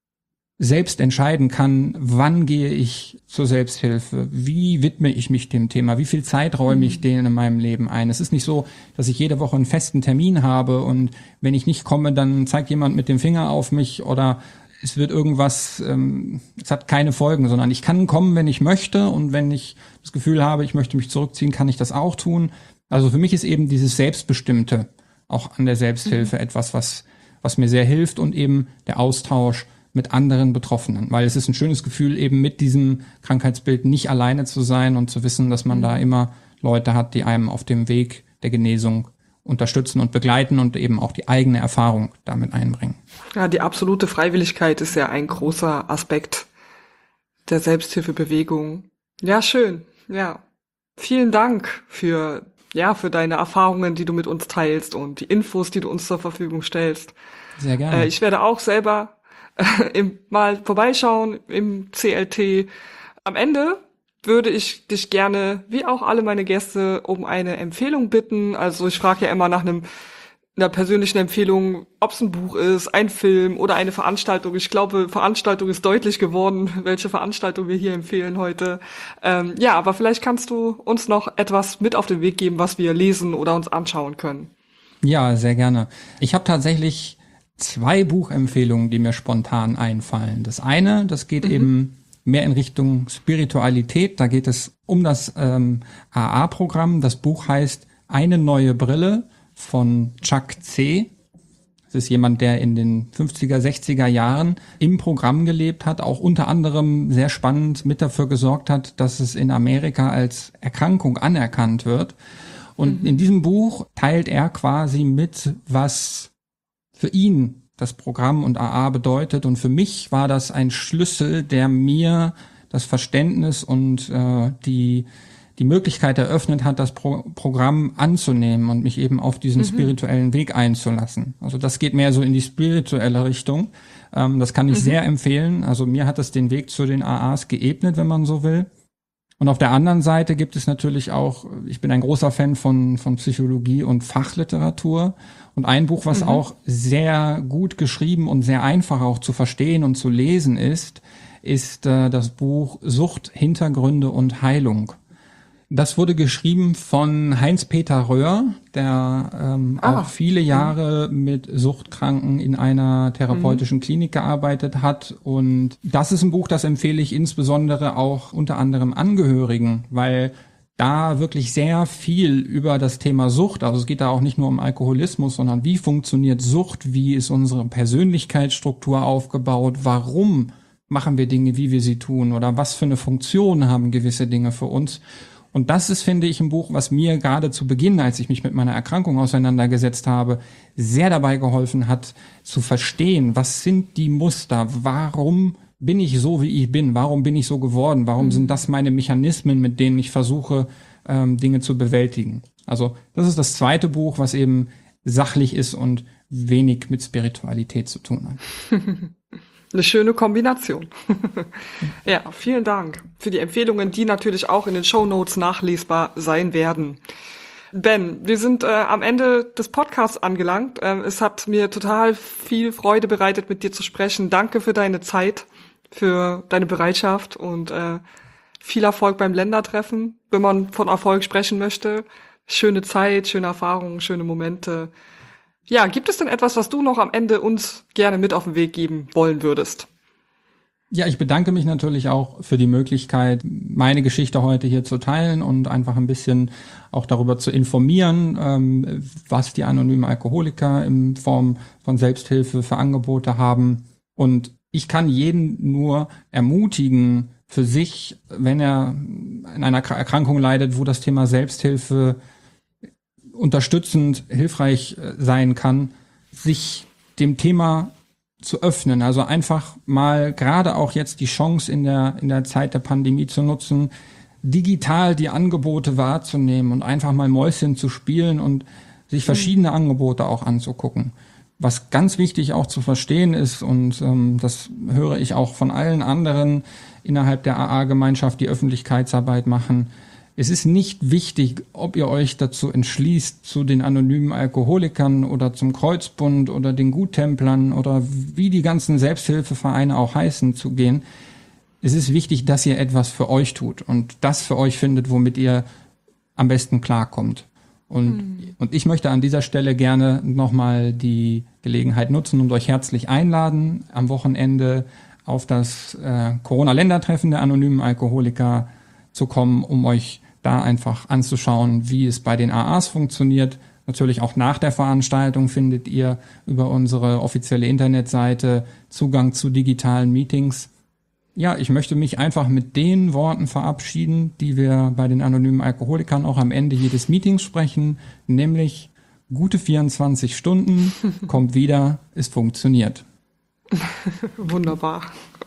selbst entscheiden kann, wann gehe ich zur Selbsthilfe, wie widme ich mich dem Thema, wie viel Zeit räume ich denen in meinem Leben ein. Es ist nicht so, dass ich jede Woche einen festen Termin habe und wenn ich nicht komme, dann zeigt jemand mit dem Finger auf mich oder es wird irgendwas, ähm, es hat keine Folgen, sondern ich kann kommen, wenn ich möchte und wenn ich das Gefühl habe, ich möchte mich zurückziehen, kann ich das auch tun. Also für mich ist eben dieses Selbstbestimmte auch an der Selbsthilfe mhm. etwas, was, was mir sehr hilft und eben der Austausch mit anderen Betroffenen, weil es ist ein schönes Gefühl, eben mit diesem Krankheitsbild nicht alleine zu sein und zu wissen, dass man da immer Leute hat, die einem auf dem Weg der Genesung unterstützen und begleiten und eben auch die eigene Erfahrung damit einbringen. Ja, die absolute Freiwilligkeit ist ja ein großer Aspekt der Selbsthilfebewegung. Ja, schön. Ja. Vielen Dank für, ja, für deine Erfahrungen, die du mit uns teilst und die Infos, die du uns zur Verfügung stellst. Sehr gerne. Äh, ich werde auch selber Im, mal vorbeischauen im C L T. Am Ende würde ich dich gerne, wie auch alle meine Gäste, um eine Empfehlung bitten. Also ich frage ja immer nach einem einer persönlichen Empfehlung, ob es ein Buch ist, ein Film oder eine Veranstaltung. Ich glaube, Veranstaltung ist deutlich geworden, welche Veranstaltung wir hier empfehlen heute. Ähm, ja, aber vielleicht kannst du uns noch etwas mit auf den Weg geben, was wir lesen oder uns anschauen können. Ja, sehr gerne. Ich habe tatsächlich zwei Buchempfehlungen, die mir spontan einfallen. Das eine, das geht mhm. eben mehr in Richtung Spiritualität. Da geht es um das ähm, A A-Programm. Das Buch heißt Eine neue Brille von Chuck C. Das ist jemand, der in den fünfziger, sechziger Jahren im Programm gelebt hat, auch unter anderem sehr spannend mit dafür gesorgt hat, dass es in Amerika als Erkrankung anerkannt wird. Und mhm. in diesem Buch teilt er quasi mit, was für ihn das Programm und A A bedeutet. Und für mich war das ein Schlüssel, der mir das Verständnis und äh, die die Möglichkeit eröffnet hat, das Pro- Programm anzunehmen und mich eben auf diesen mhm. spirituellen Weg einzulassen. Also das geht mehr so in die spirituelle Richtung. Ähm, das kann ich mhm. sehr empfehlen. Also mir hat das den Weg zu den A As geebnet, wenn man so will. Und auf der anderen Seite gibt es natürlich auch, ich bin ein großer Fan von, von Psychologie und Fachliteratur. Und ein Buch, was mhm. auch sehr gut geschrieben und sehr einfach auch zu verstehen und zu lesen ist, ist äh, das Buch Sucht, Hintergründe und Heilung. Das wurde geschrieben von Heinz-Peter Röhr, der ähm, ah. auch viele Jahre mit Suchtkranken in einer therapeutischen mhm. Klinik gearbeitet hat. Und das ist ein Buch, das empfehle ich insbesondere auch unter anderem Angehörigen, weil da wirklich sehr viel über das Thema Sucht, also es geht da auch nicht nur um Alkoholismus, sondern wie funktioniert Sucht, wie ist unsere Persönlichkeitsstruktur aufgebaut, warum machen wir Dinge, wie wir sie tun oder was für eine Funktion haben gewisse Dinge für uns. Und das ist, finde ich, ein Buch, was mir gerade zu Beginn, als ich mich mit meiner Erkrankung auseinandergesetzt habe, sehr dabei geholfen hat, zu verstehen, was sind die Muster, warum bin ich so, wie ich bin, warum bin ich so geworden, warum mhm. sind das meine Mechanismen, mit denen ich versuche, ähm, Dinge zu bewältigen. Also das ist das zweite Buch, was eben sachlich ist und wenig mit Spiritualität zu tun hat. Eine schöne Kombination. Ja, vielen Dank für die Empfehlungen, die natürlich auch in den Shownotes nachlesbar sein werden. Ben, wir sind äh, am Ende des Podcasts angelangt. Ähm, es hat mir total viel Freude bereitet, mit dir zu sprechen. Danke für deine Zeit, für deine Bereitschaft und äh, viel Erfolg beim Ländertreffen, wenn man von Erfolg sprechen möchte. Schöne Zeit, schöne Erfahrungen, schöne Momente. Ja, gibt es denn etwas, was du noch am Ende uns gerne mit auf den Weg geben wollen würdest? Ja, ich bedanke mich natürlich auch für die Möglichkeit, meine Geschichte heute hier zu teilen und einfach ein bisschen auch darüber zu informieren, ähm, was die anonymen Alkoholiker in Form von Selbsthilfe für Angebote haben. Und ich kann jeden nur ermutigen, für sich, wenn er in einer Erkrankung leidet, wo das Thema Selbsthilfe unterstützend, hilfreich sein kann, sich dem Thema zu öffnen. Also einfach mal gerade auch jetzt die Chance in der, in der Zeit der Pandemie zu nutzen, digital die Angebote wahrzunehmen und einfach mal Mäuschen zu spielen und sich verschiedene Angebote auch anzugucken. Was ganz wichtig auch zu verstehen ist, und ähm, das höre ich auch von allen anderen innerhalb der A A-Gemeinschaft, die Öffentlichkeitsarbeit machen, es ist nicht wichtig, ob ihr euch dazu entschließt, zu den anonymen Alkoholikern oder zum Kreuzbund oder den Guttemplern oder wie die ganzen Selbsthilfevereine auch heißen, zu gehen. Es ist wichtig, dass ihr etwas für euch tut und das für euch findet, womit ihr am besten klarkommt. Und, hm. und ich möchte an dieser Stelle gerne nochmal die Gelegenheit nutzen und euch herzlich einladen, am Wochenende auf das äh, Corona-Ländertreffen der anonymen Alkoholiker zu kommen, um euch da einfach anzuschauen, wie es bei den A As funktioniert. Natürlich auch nach der Veranstaltung findet ihr über unsere offizielle Internetseite Zugang zu digitalen Meetings. Ja, ich möchte mich einfach mit den Worten verabschieden, die wir bei den anonymen Alkoholikern auch am Ende jedes Meetings sprechen, nämlich gute vierundzwanzig Stunden, kommt wieder, es funktioniert. Wunderbar.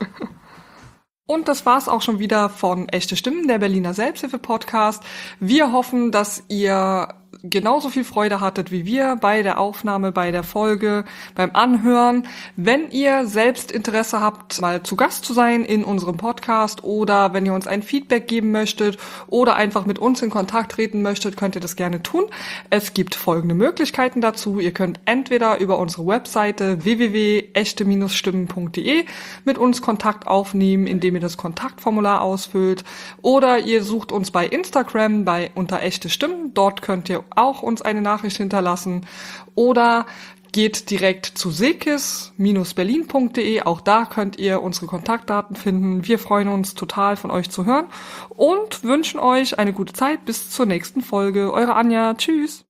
Und das war's auch schon wieder von Echte Stimmen, der Berliner Selbsthilfe-Podcast. Wir hoffen, dass ihr genauso viel Freude hattet wie wir bei der Aufnahme, bei der Folge, beim Anhören. Wenn ihr selbst Interesse habt, mal zu Gast zu sein in unserem Podcast oder wenn ihr uns ein Feedback geben möchtet oder einfach mit uns in Kontakt treten möchtet, könnt ihr das gerne tun. Es gibt folgende Möglichkeiten dazu. Ihr könnt entweder über unsere Webseite w w w punkt echte Stimmen punkt d e mit uns Kontakt aufnehmen, indem ihr das Kontaktformular ausfüllt, oder ihr sucht uns bei Instagram bei unter Echte Stimmen. Dort könnt ihr auch uns eine Nachricht hinterlassen, oder geht direkt zu sekis Bindestrich berlin punkt d e. Auch da könnt ihr unsere Kontaktdaten finden. Wir freuen uns total, von euch zu hören und wünschen euch eine gute Zeit bis zur nächsten Folge. Eure Anja. Tschüss.